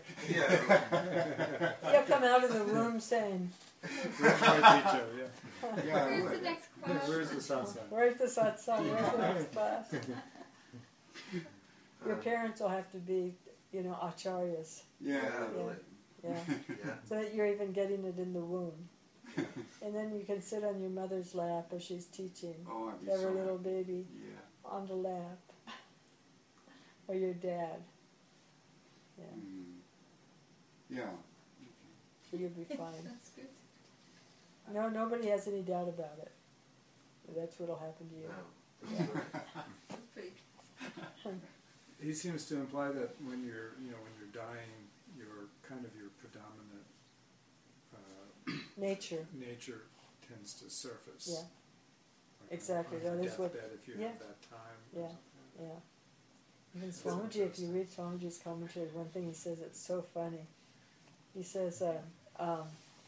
Yeah. He'll come out of the room saying, Where's my teacher? Yeah. Yeah, I Where's would. the next class? Where's the satsang? "Where's the satsang? Where's the next class?" Your Um, parents will have to be, you know, acharyas. Yeah. yeah, really. Yeah. Yeah. So that you're even getting it in the womb. And then you can sit on your mother's lap as she's teaching. Oh, I'd be Have so her little happy. baby Yeah. on the lap. Or your dad. Yeah. Mm. Yeah. So you'll be fine. That's good. No, nobody has any doubt about it. That's what'll happen to you. No, that's right. Pretty. He seems to imply that when you're, you know, when you're dying, your kind of your predominant uh, Nature. nature tends to surface. Yeah. Like Exactly, On, on that your is what- deathbed, if you yeah. have that time. or Yeah. something. Yeah. Even That's Swamiji, if you interesting. read Swamiji's commentary, one thing he says it's so funny. He says, uh, um,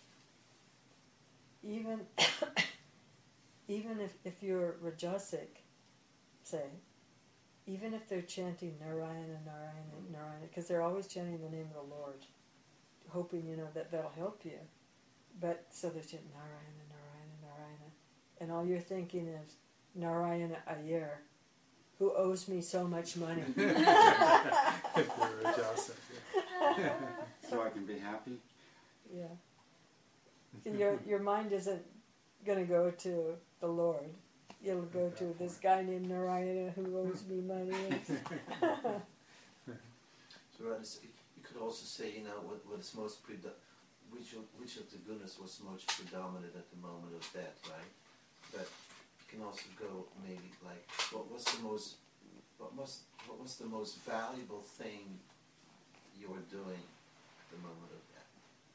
even even if, if you're Rajasic, say, even if they're chanting Narayana, Narayana, Narayana, because they're always chanting the name of the Lord, hoping, you know, that that'll help you. But, so they're chanting Narayana, Narayana, Narayana. And all you're thinking is, Narayana Ayer, who owes me so much money. If you're a Joseph, yeah. So I can be happy. Yeah. Your your mind isn't going to go to the Lord. You'll go to this guy named Narayana who owes me money. So that is, you could also say, you know, what, what is most predo- which of, which of the gunas was most predominant at the moment of death, right? But you can also go maybe like, what was the most, what was what was the most valuable thing you were doing at the moment of death?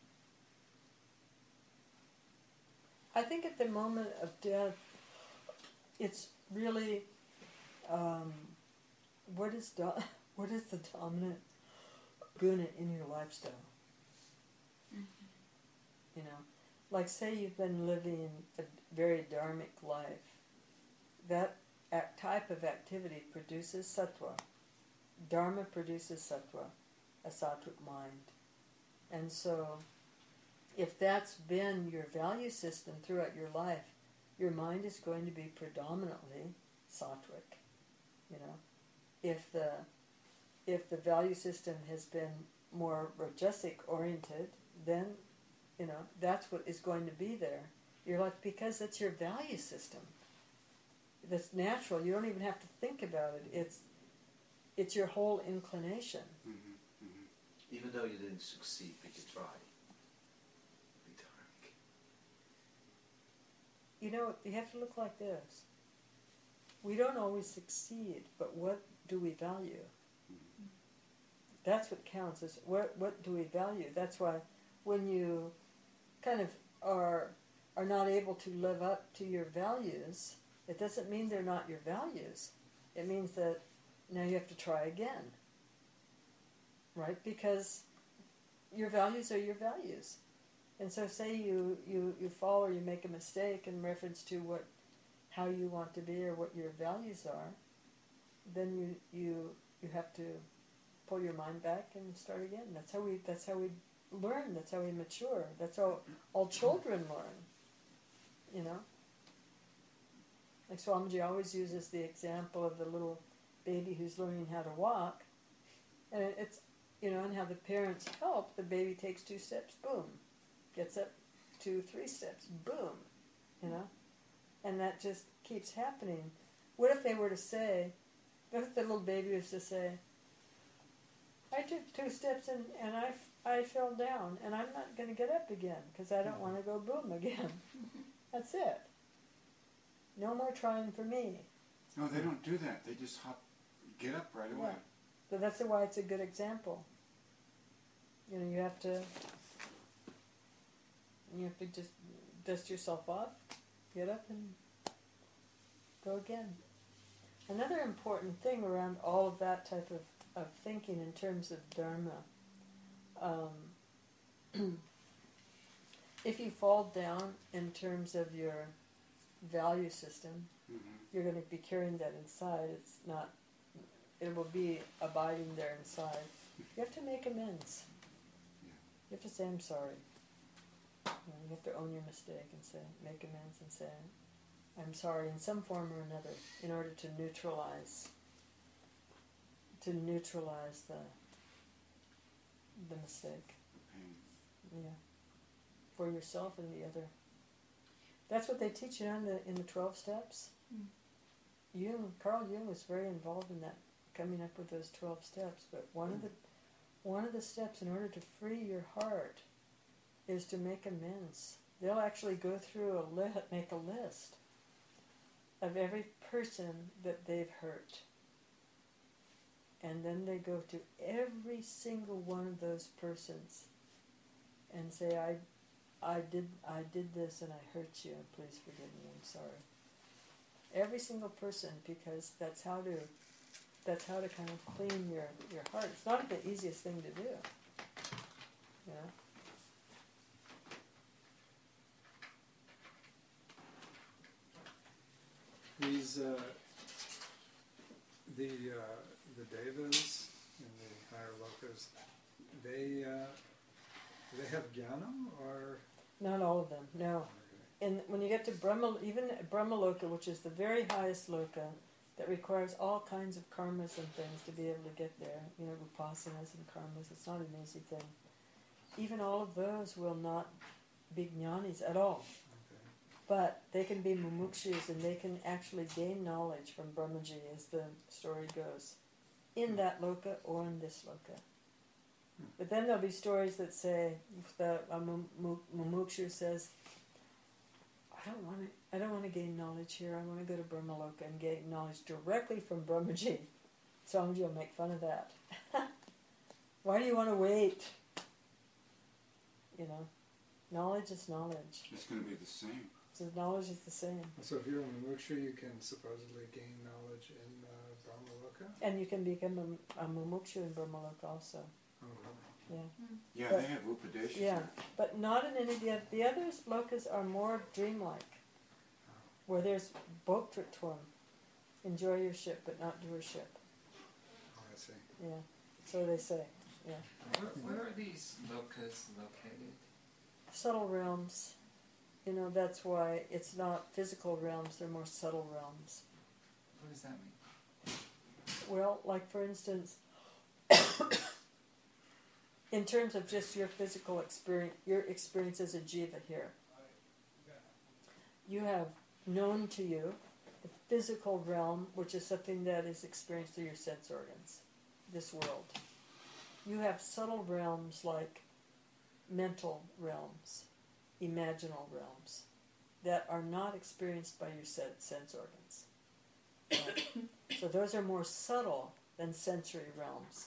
I think at the moment of death, it's really um, what is do- what is the dominant guna in your lifestyle. You know, like say you've been living a very dharmic life. That act, type of activity produces sattva. Dharma produces sattva, a sattvic mind. And so, if that's been your value system throughout your life, your mind is going to be predominantly sattvic. You know, if the if the value system has been more rajasic oriented, then you know that's what is going to be there. Your life, because it's your value system. That's natural. You don't even have to think about it. It's it's your whole inclination. Mm-hmm. Mm-hmm. Even though you didn't succeed, but you tried. Be dark. You know, you have to look like this. We don't always succeed, but what do we value? That's what counts, is what what do we value? That's why when you kind of are are not able to live up to your values, it doesn't mean they're not your values. It means that now you have to try again. Right? Because your values are your values. And so say you, you, you fall or you make a mistake in reference to what how you want to be or what your values are, then you you you have to pull your mind back and start again. That's how we that's how we learn, that's how we mature. That's how all children learn. You know? Like Swamiji always uses the example of the little baby who's learning how to walk. And it's, you know, and how the parents help, the baby takes two steps, boom. Gets up two, three steps, boom. You know? And that just keeps happening. What if they were to say, what if the little baby was to say, I took two steps and, and I, I fell down and I'm not going to get up again because I don't want to go boom again. That's it. No more trying for me. No, they don't do that. They just hop, get up right away. Yeah. So that's why it's a good example. You know, you have to, you have to just dust yourself off, get up and go again. Another important thing around all of that type of, of thinking in terms of Dharma, um, if you fall down in terms of your value system, Mm-hmm. you're going to be carrying that inside. It's not, it will be abiding there inside. You have to make amends. Yeah. You have to say, I'm sorry. You know, you have to own your mistake and say, make amends and say, I'm sorry in some form or another, in order to neutralize, to neutralize the, the mistake. Pain. Yeah. For yourself and the other. That's what they teach you in the in the twelve steps. Mm. Jung, Carl Jung was very involved in that, coming up with those twelve steps. But one of the one of the steps in order to free your heart is to make amends. They'll actually go through a li- make a list of every person that they've hurt, and then they go to every single one of those persons and say, I. I did I did this and I hurt you, and please forgive me, I'm sorry. Every single person, because that's how to that's how to kind of clean your, your heart. It's not the easiest thing to do. You know? These uh, the uh, the devas in the higher lokas, they uh, do they have jnanam or? Not all of them, no. And when you get to Brahma, even Brahmaloka, which is the very highest loka, that requires all kinds of karmas and things to be able to get there, you know, upasanas and karmas, it's not an easy thing. Even all of those will not be jnanis at all. Okay. But they can be mumukshus and they can actually gain knowledge from Brahmaji, as the story goes, in that loka or in this loka. But then there'll be stories that say, if the a mumukshu says, I don't want to, I don't want to gain knowledge here. I want to go to Brahmaloka and gain knowledge directly from Brahmaji. Swamiji will make fun of that. Why do you want to wait? You know, knowledge is knowledge. It's going to be the same. So knowledge is the same. So if you're a mumukshu, you can supposedly gain knowledge in uh, Brahmaloka? And you can become a, a mumukshu in Brahmaloka also. Oh, really? Yeah. Yeah, But- they have upadesha. Yeah, but not in any of the, the others. Lokas are more dreamlike, where there's bhoktritvam, enjoy your ship but not doership. Oh, I see. Yeah, so they say. Yeah, Where, where are these lokas located? subtle realms. You know, that's why it's not physical realms; they're more subtle realms. What does that mean? Well, like for instance, in terms of just your physical experience, your experience as a jiva here, you have known to you the physical realm, which is something that is experienced through your sense organs. this world. You have subtle realms like mental realms, imaginal realms, that are not experienced by your sense organs. Right? So those are more subtle than sensory realms.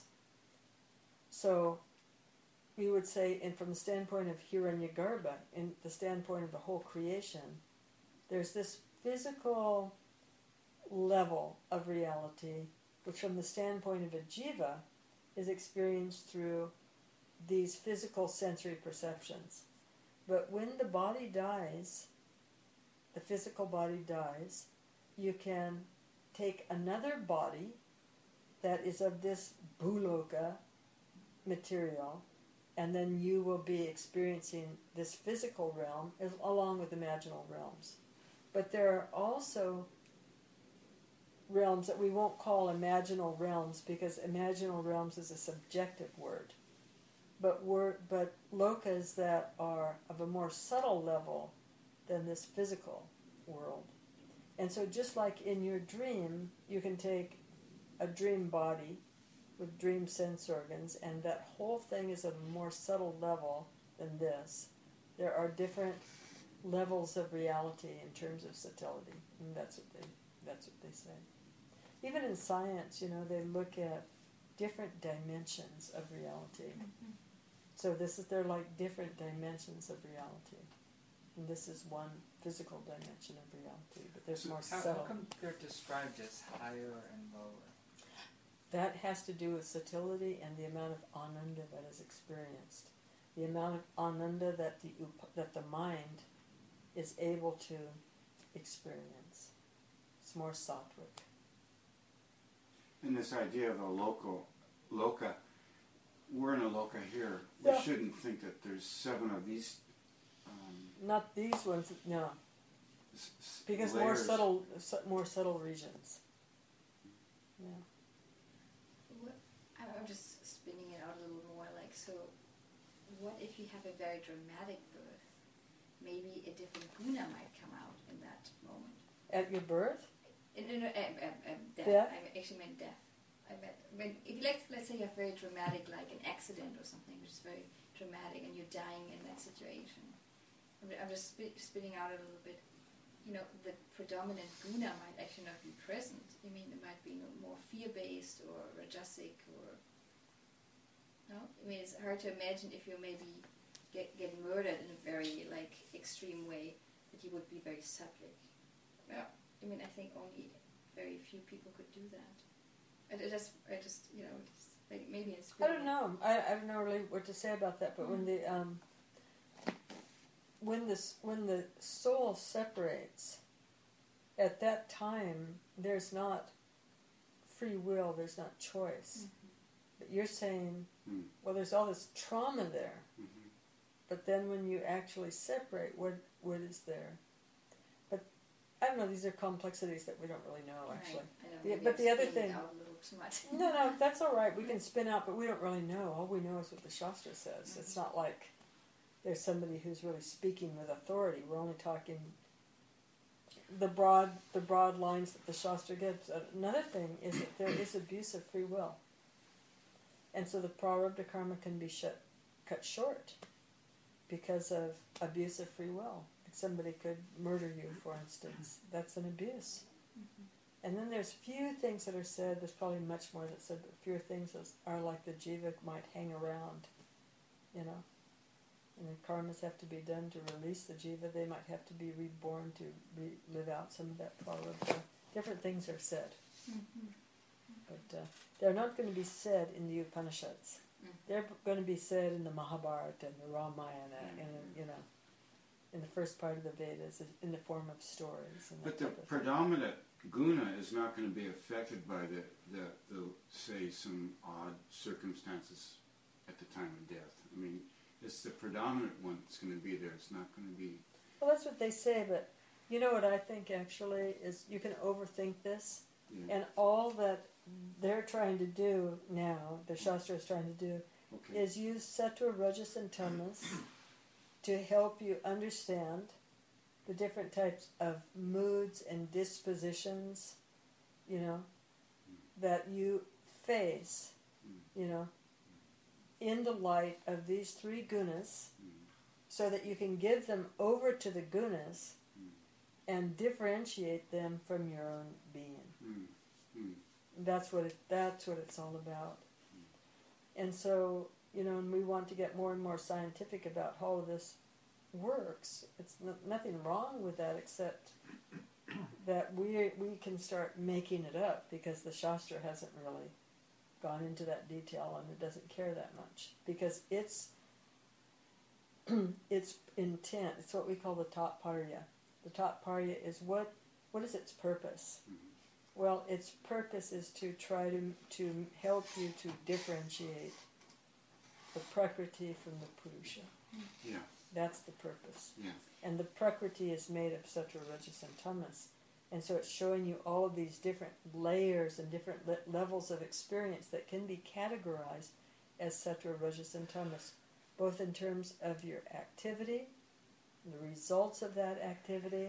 So we would say, and from the standpoint of Hiranyagarbha, in the standpoint of the whole creation, there's this physical level of reality, which from the standpoint of a jiva is experienced through these physical sensory perceptions. But when the body dies, the physical body dies, you can take another body that is of this bhuloka material, and then you will be experiencing this physical realm as, along with imaginal realms. But there are also realms that we won't call imaginal realms, because imaginal realms is a subjective word. But word, but lokas that are of a more subtle level than this physical world. And so just like in your dream, you can take a dream body with dream sense organs, and that whole thing is of a more subtle level than this. There are different levels of reality in terms of subtlety, and that's what they that's what they say. Even in science, you know, they look at different dimensions of reality. Mm-hmm. So this is they're like different dimensions of reality, and this is one physical dimension of reality. But there's So more how, subtle. how come they're described as higher and lower? That has to do with subtlety and the amount of ananda that is experienced. The amount of ananda that the up, that the mind is able to experience. It's more sattvic. And this idea of a local, loka, we're in a loka here. We Yeah. shouldn't think that there's seven of these um, Not these ones, no, s- s- because more layers. subtle, su- more subtle regions. Yeah. What, I'm I'm just spinning it out a little more. Like, so, what if you have a very dramatic birth? Maybe a different guna might come out in that moment. At your birth, In, in, um, um, um, death. Death? I actually meant death. I meant when if you like, let's say you have very dramatic, like an accident or something, which is very dramatic, and you're dying in that situation. I'm, I'm just spit, spitting out a little bit. You know, the predominant guna might actually not be present. I mean, it might be more fear-based or rajasic, or no. I mean, it's hard to imagine if you maybe get get murdered in a very like extreme way that you would be very sattvic. Yeah. I mean, I think only very few people could do that. I, I just, I just, you know, just, like, maybe it's. I don't know. I, I don't know really what to say about that. But when the um, when this when the soul separates, at that time there's not free will. There's not choice. Mm-hmm. But you're saying, Mm. well, there's all this trauma there. Mhm. But then when you actually separate, what what is there? But I don't know. These are complexities that we don't really know, actually. Right. I know, The- maybe but I'm the other spinning thing- out a little too much. No, no, that's all right. We can spin out, but we don't really know. All we know is what the Shastra says. It's not like there's somebody who's really speaking with authority. We're only talking the broad, the broad lines that the Shastra gives. Another thing is that there is abuse of free will, and so the prarabdha karma can be shut, cut short because of abuse of free will. Like somebody could murder you, for instance. That's an abuse. Mm-hmm. And then there's few things that are said. There's probably much more that's said, but fewer things are like the jiva might hang around, you know. And the karmas have to be done to release the jiva. They might have to be reborn to re- live out some of that prarabdha. Different things are said, Mm-hmm. but uh, they're not going to be said in the Upanishads. Mm. They're going to be said in the Mahabharata and the Ramayana, Mm-hmm. and you know, in the first part of the Vedas, in the form of stories. And that But the type of thing. predominant guna is not going to be affected by the, the, the, say, some odd circumstances at the time of death. I mean, it's the predominant one that's going to be there. It's not going to be... Well, that's what they say, but you know what I think actually is you can overthink this, Yeah. and all that they're trying to do now, the Shastra is trying to do, Okay. is use Sattva, Rajas, and Tamas to help you understand the different types of moods and dispositions, you know, that you face you know, in the light of these three gunas, so that you can give them over to the gunas and differentiate them from your own being. That's what it, that's what it's all about. And so, you know, and we want to get more and more scientific about how this works. It's n- nothing wrong with that, except that we we can start making it up because the Shastra hasn't really gone into that detail, and it doesn't care that much because it's its intent. It's what we call the Tatparya. The Tatparya is what what is its purpose? Well, its purpose is to try to to help you to differentiate the Prakriti from the Purusha. Yeah. That's the purpose. Yeah. And the Prakriti is made of Sattva, Rajas, and Tamas. And so it's showing you all of these different layers and different le- levels of experience that can be categorized as Sattva, Rajas, and Tamas, both in terms of your activity, the results of that activity,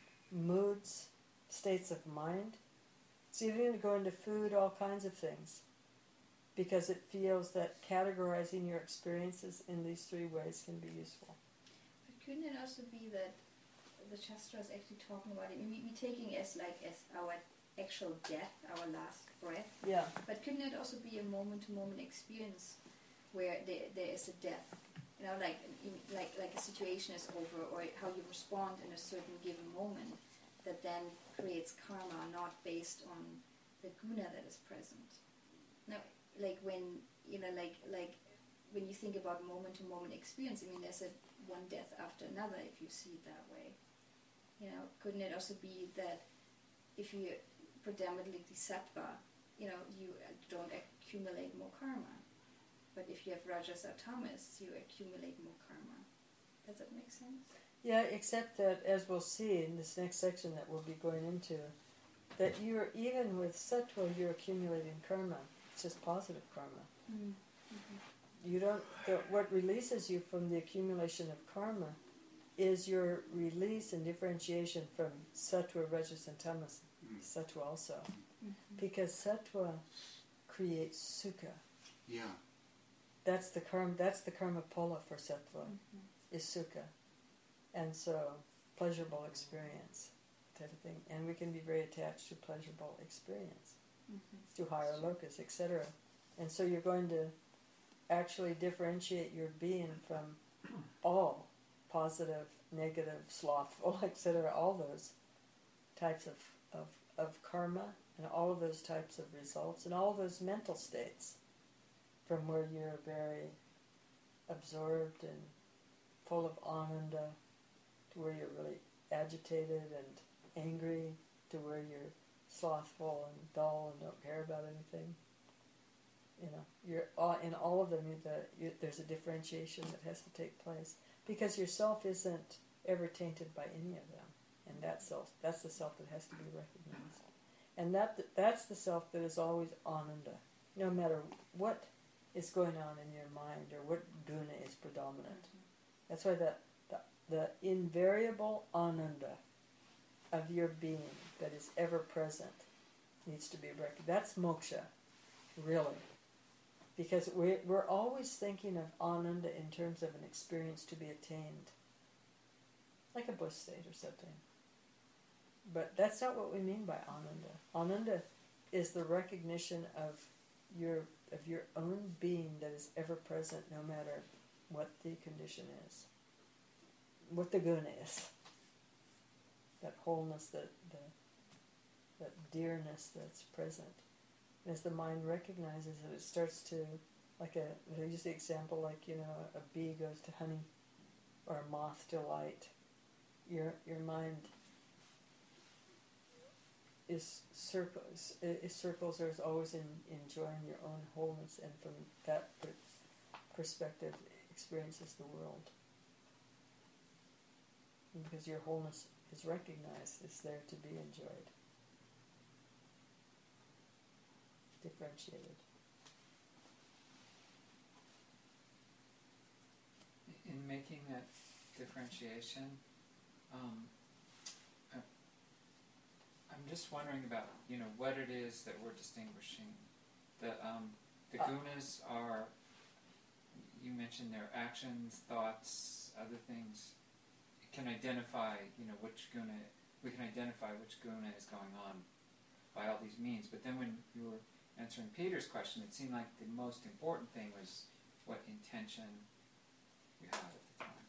moods, states of mind. It's even going to go into food, all kinds of things, because it feels that categorizing your experiences in these three ways can be useful. But couldn't it also be that the Shastra is actually talking about it? We, we taking as like as our actual death, our last breath. Yeah. But couldn't it also be a moment-to-moment experience where there, there is a death? You know, like like like a situation is over, or how you respond in a certain given moment, that then creates karma, not based on the guna that is present. Now, like when you know, like like when you think about moment-to-moment experience, I mean, there's a one death after another if you see it that way. You know, couldn't it also be that if you predominantly sattva, you know, you don't accumulate more karma, but if you have rajas or tamas, you accumulate more karma. Does that make sense? Yeah, except that, as we'll see in this next section that we'll be going into, that you're, even with sattva, you're accumulating karma. It's just positive karma. Mm-hmm. You don't, the, what releases you from the accumulation of karma is your release and differentiation from sattva, rajas, and tamas. Mm. Sattva also. Mm-hmm. Because sattva creates sukha. Yeah. That's the karma, that's the karma phala for sattva, Mm-hmm. is sukha. And so, pleasurable experience type of thing. And we can be very attached to pleasurable experience, Mm-hmm. to higher lokas, et cetera. And so you're going to actually differentiate your being from all positive, negative, slothful, et cetera, all those types of, of, of karma and all of those types of results and all those mental states from where you're very absorbed and full of ananda to where you're really agitated and angry to where you're slothful and dull and don't care about anything. You know, you're all, in all of them. You, the, you, there's a differentiation that has to take place because your self isn't ever tainted by any of them, and that self, that's the self that has to be recognized, and that that's the self that is always ananda, no matter what is going on in your mind or what guna is predominant. Mm-hmm. That's why the, the the invariable ananda of your being that is ever present needs to be recognized. That's moksha, really. Because we're, we're always thinking of ananda in terms of an experience to be attained, like a bliss state or something. But that's not what we mean by ananda. Ananda is the recognition of your of your own being that is ever present, no matter what the condition is, what the guna is. That wholeness, that the that dearness that's present. As the mind recognizes it, it starts to, like a, they use the example like, you know, a bee goes to honey or a moth to light. Your your mind is circles, is circles or is always in, enjoying your own wholeness, and from that perspective experiences the world. And because your wholeness is recognized, it's there to be enjoyed. Differentiated. In making that differentiation, um, I, I'm just wondering about, you know, what it is that we're distinguishing. The um, The gunas are, you mentioned their actions, thoughts, other things. It can identify, you know, which guna, we can identify which guna is going on by all these means. But then when you were answering Peter's question, it seemed like the most important thing was what intention you have at the time.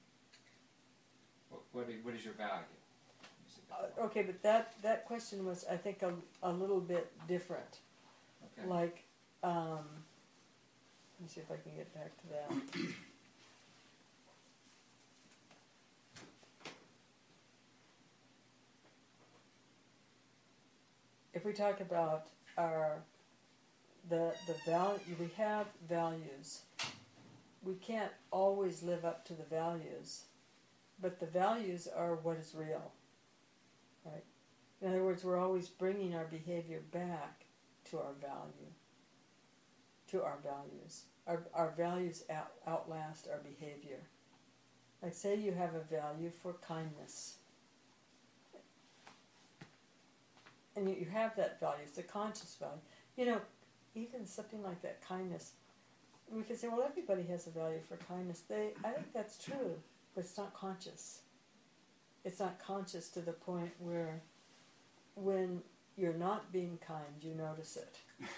What, what, what is your value? Is it Uh, okay, but that, that question was, I think, a, a little bit different. Okay. Like, um, let me see if I can get back to that. If we talk about our the the value, we have values. We can't always live up to the values, but the values are what is real, right? In other words, we're always bringing our behavior back to our value, to our values. Our our values out, outlast our behavior. Like, say you have a value for kindness. And you, you have that value, it's a conscious value. You know, even something like that, kindness, we could say, well, everybody has a value for kindness. They, I think that's true, but it's not conscious. It's not conscious to the point where when you're not being kind, you notice it.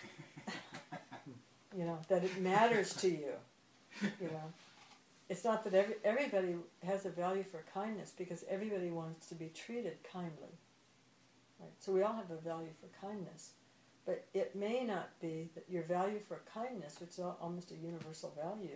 You know, that it matters to you. You know, it's not that every, everybody has a value for kindness, because everybody wants to be treated kindly. Right? So we all have a value for kindness. But it may not be that your value for kindness, which is almost a universal value,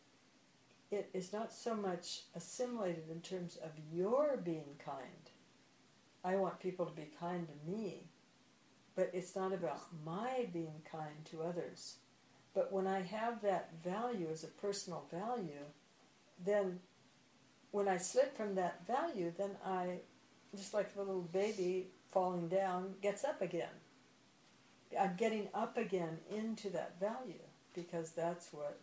it is not so much assimilated in terms of your being kind. I want people to be kind to me, but it's not about my being kind to others. But when I have that value as a personal value, then when I slip from that value, then I, just like the little baby falling down, gets up again. I'm getting up again into that value, because that's what,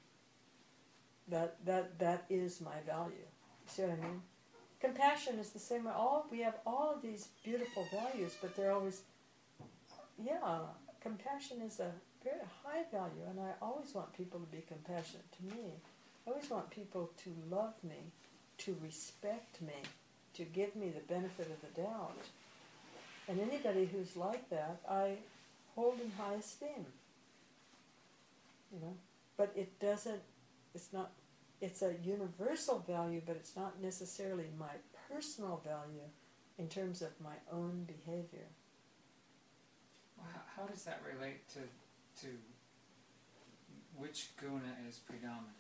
that that that is my value. See what I mean? Compassion is the same way. All we have all of these beautiful values, but they're always, yeah, compassion is a very high value, and I always want people to be compassionate to me. I always want people to love me, to respect me, to give me the benefit of the doubt. And anybody who's like that, I hold in high esteem. You know, but it doesn't, it's not, it's a universal value, but it's not necessarily my personal value in terms of my own behavior. Well, how, how does that relate to to which guna is predominant?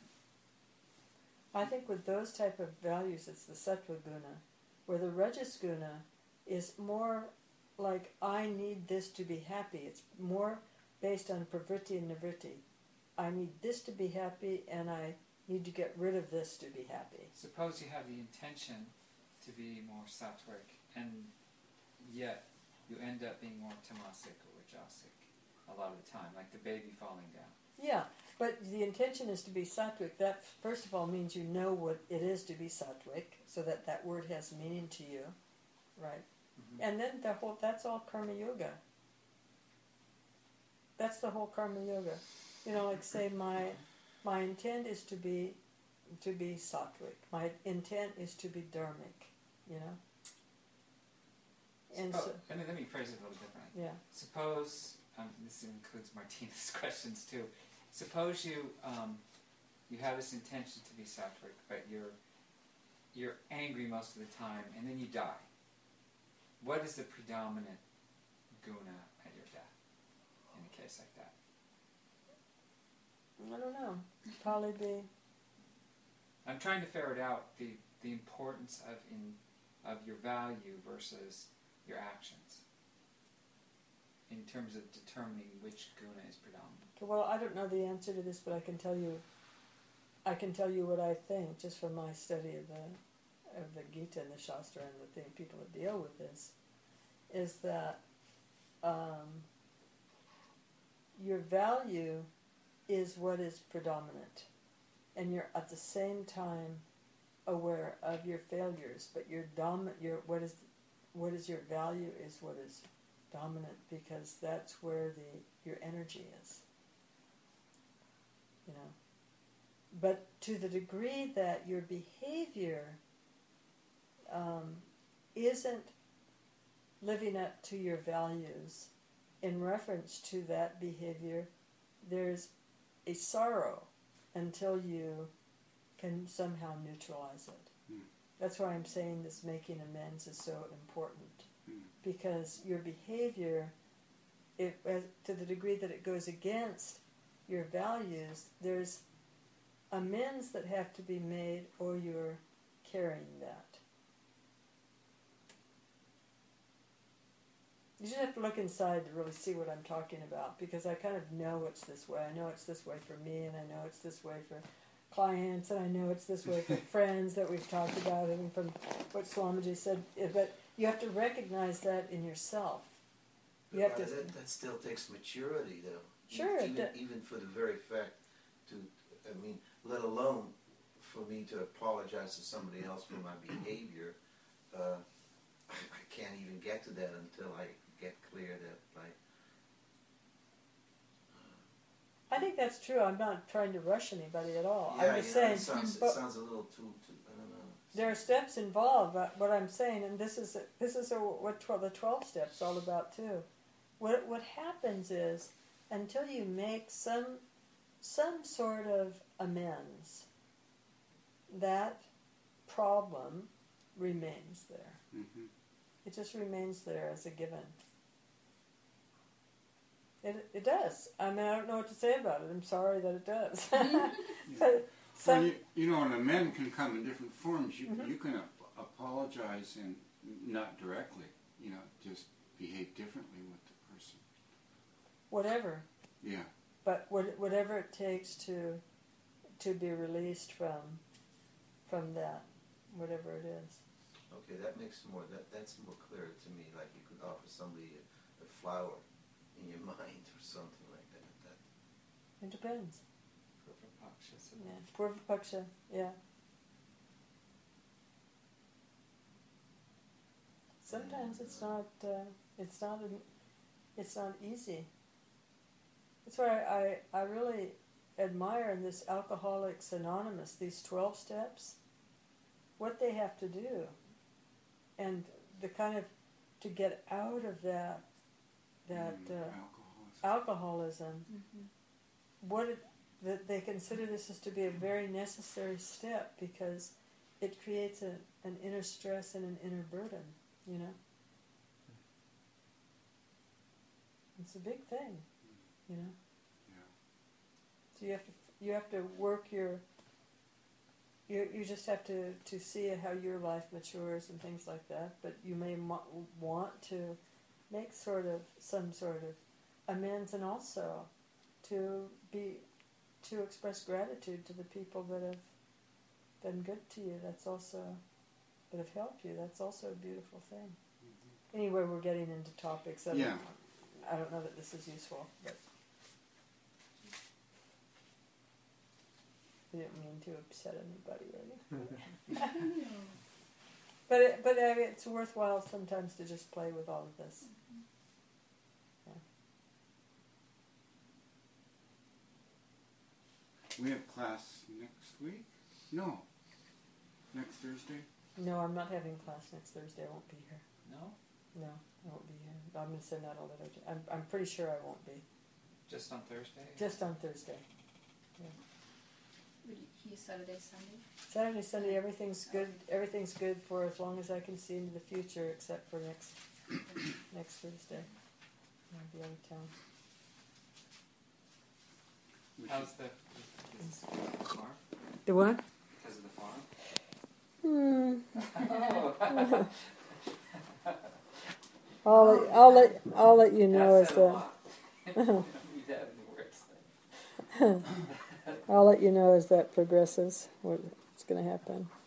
I think with those type of values, it's the sattva guna, where the rajas guna is more like, I need this to be happy. It's more based on pravritti and nivritti. I need this to be happy, and I need to get rid of this to be happy. Suppose you have the intention to be more sattvic, and yet you end up being more tamasic or rajasic a lot of the time, like the baby falling down. Yeah, but the intention is to be sattvic. That, first of all, means you know what it is to be sattvic, so that that word has meaning to you, right? Mm-hmm. And then the whole, that's all karma yoga. That's the whole karma yoga. You know, like say my my intent is to be to be sattvic. My intent is to be dharmic, you know? And Suppose, so, let me, let me phrase it a little differently. yeah. Suppose, um, this includes Martina's questions too. Suppose you um, you have this intention to be sattvic, but you're you're angry most of the time, and then you die. What is the predominant guna at your death in a case like that? I don't know. Probably be. I'm trying to ferret out the, the importance of in of your value versus your actions in terms of determining which guna is predominant. Well, I don't know the answer to this, but I can tell you. I can tell you what I think just from my study of the of the Gita and the Shastra and the thing, people that deal with this, is that um, your value is what is predominant, and you're at the same time aware of your failures, but your dom your what is what is your value is what is dominant, because that's where the your energy is. you know. But to the degree that your behavior um, isn't living up to your values, in reference to that behavior, there's a sorrow until you can somehow neutralize it. Mm. That's why I'm saying this making amends is so important. Mm. Because your behavior, if, as, to the degree that it goes against your values, there's amends that have to be made, or you're carrying that. You just have to look inside to really see what I'm talking about, because I kind of know it's this way. I know it's this way for me, and I know it's this way for clients, and I know it's this way for friends that we've talked about, and from what Swamiji said. But you have to recognize that in yourself. You have But to. that, that still takes maturity, though. Sure, it Even, do- even for the very fact to, I mean, let alone for me to apologize to somebody else for my behavior. Uh, I, I can't even get to that until I get clear that, like, I think that's true. I'm not trying to rush anybody at all. yeah, I'm just you know, saying it sounds, it but- sounds a little too, too, I don't know. there are steps involved. But what I'm saying, and this is this is a, what twelve, the twelve steps all about too. What what happens is, until you make some some sort of amends, that problem remains there. Mm-hmm. It just remains there as a given. It it does. I mean, I don't know what to say about it. I'm sorry that it does. But some, Well, you, you know, an amend can come in different forms. You, Mhm. you can ap- apologize and not directly, you know, just behave differently with the person. whatever. Yeah. But what, whatever it takes to to be released from from that, whatever it is. Okay, that makes more, that, that's more clear to me, like you could offer somebody a, a flower in your mind or something like that. that It depends. Purvapaksha. Yeah, Purvapaksha, yeah. Sometimes it's not. Uh, it's not. An, it's not easy. That's why I I really admire in this Alcoholics Anonymous, these twelve steps, what they have to do, and the kind of to get out of that that Mm, uh, alcoholism. alcoholism. Mm-hmm. What it, that they consider this as to be a very necessary step, because it creates a, an inner stress and an inner burden, you know. It's a big thing, you know. Yeah. So you have to you have to work your. You you just have to, to see how your life matures and things like that. But you may mo- want to make sort of some sort of amends, and also to be to express gratitude to the people that have been good to you. That's also that have helped you. That's also a beautiful thing. Mm-hmm. Anyway, we're getting into topics. I don't, Yeah. I don't know that this is useful, but we didn't mean to upset anybody, really. But it, but I mean, it's worthwhile sometimes to just play with all of this. We have class next week? No. Next Thursday? No, I'm not having class next Thursday. I won't be here. No? No, I won't be here. I'm going to send out a letter. To, I'm I'm pretty sure I won't be. Just on Thursday? Just on Thursday. Will you hear Saturday, Sunday? Saturday, Sunday, everything's good. Everything's good for as long as I can see into the future, except for next next Thursday. I'll be out of town. We How's should- the, is this because of the farm? The what? Because of the farm? Hmm. Oh. I'll let, I'll let I'll let you know as That said a the lot. You don't need that in words. I'll let you know as that progresses. What's going to happen?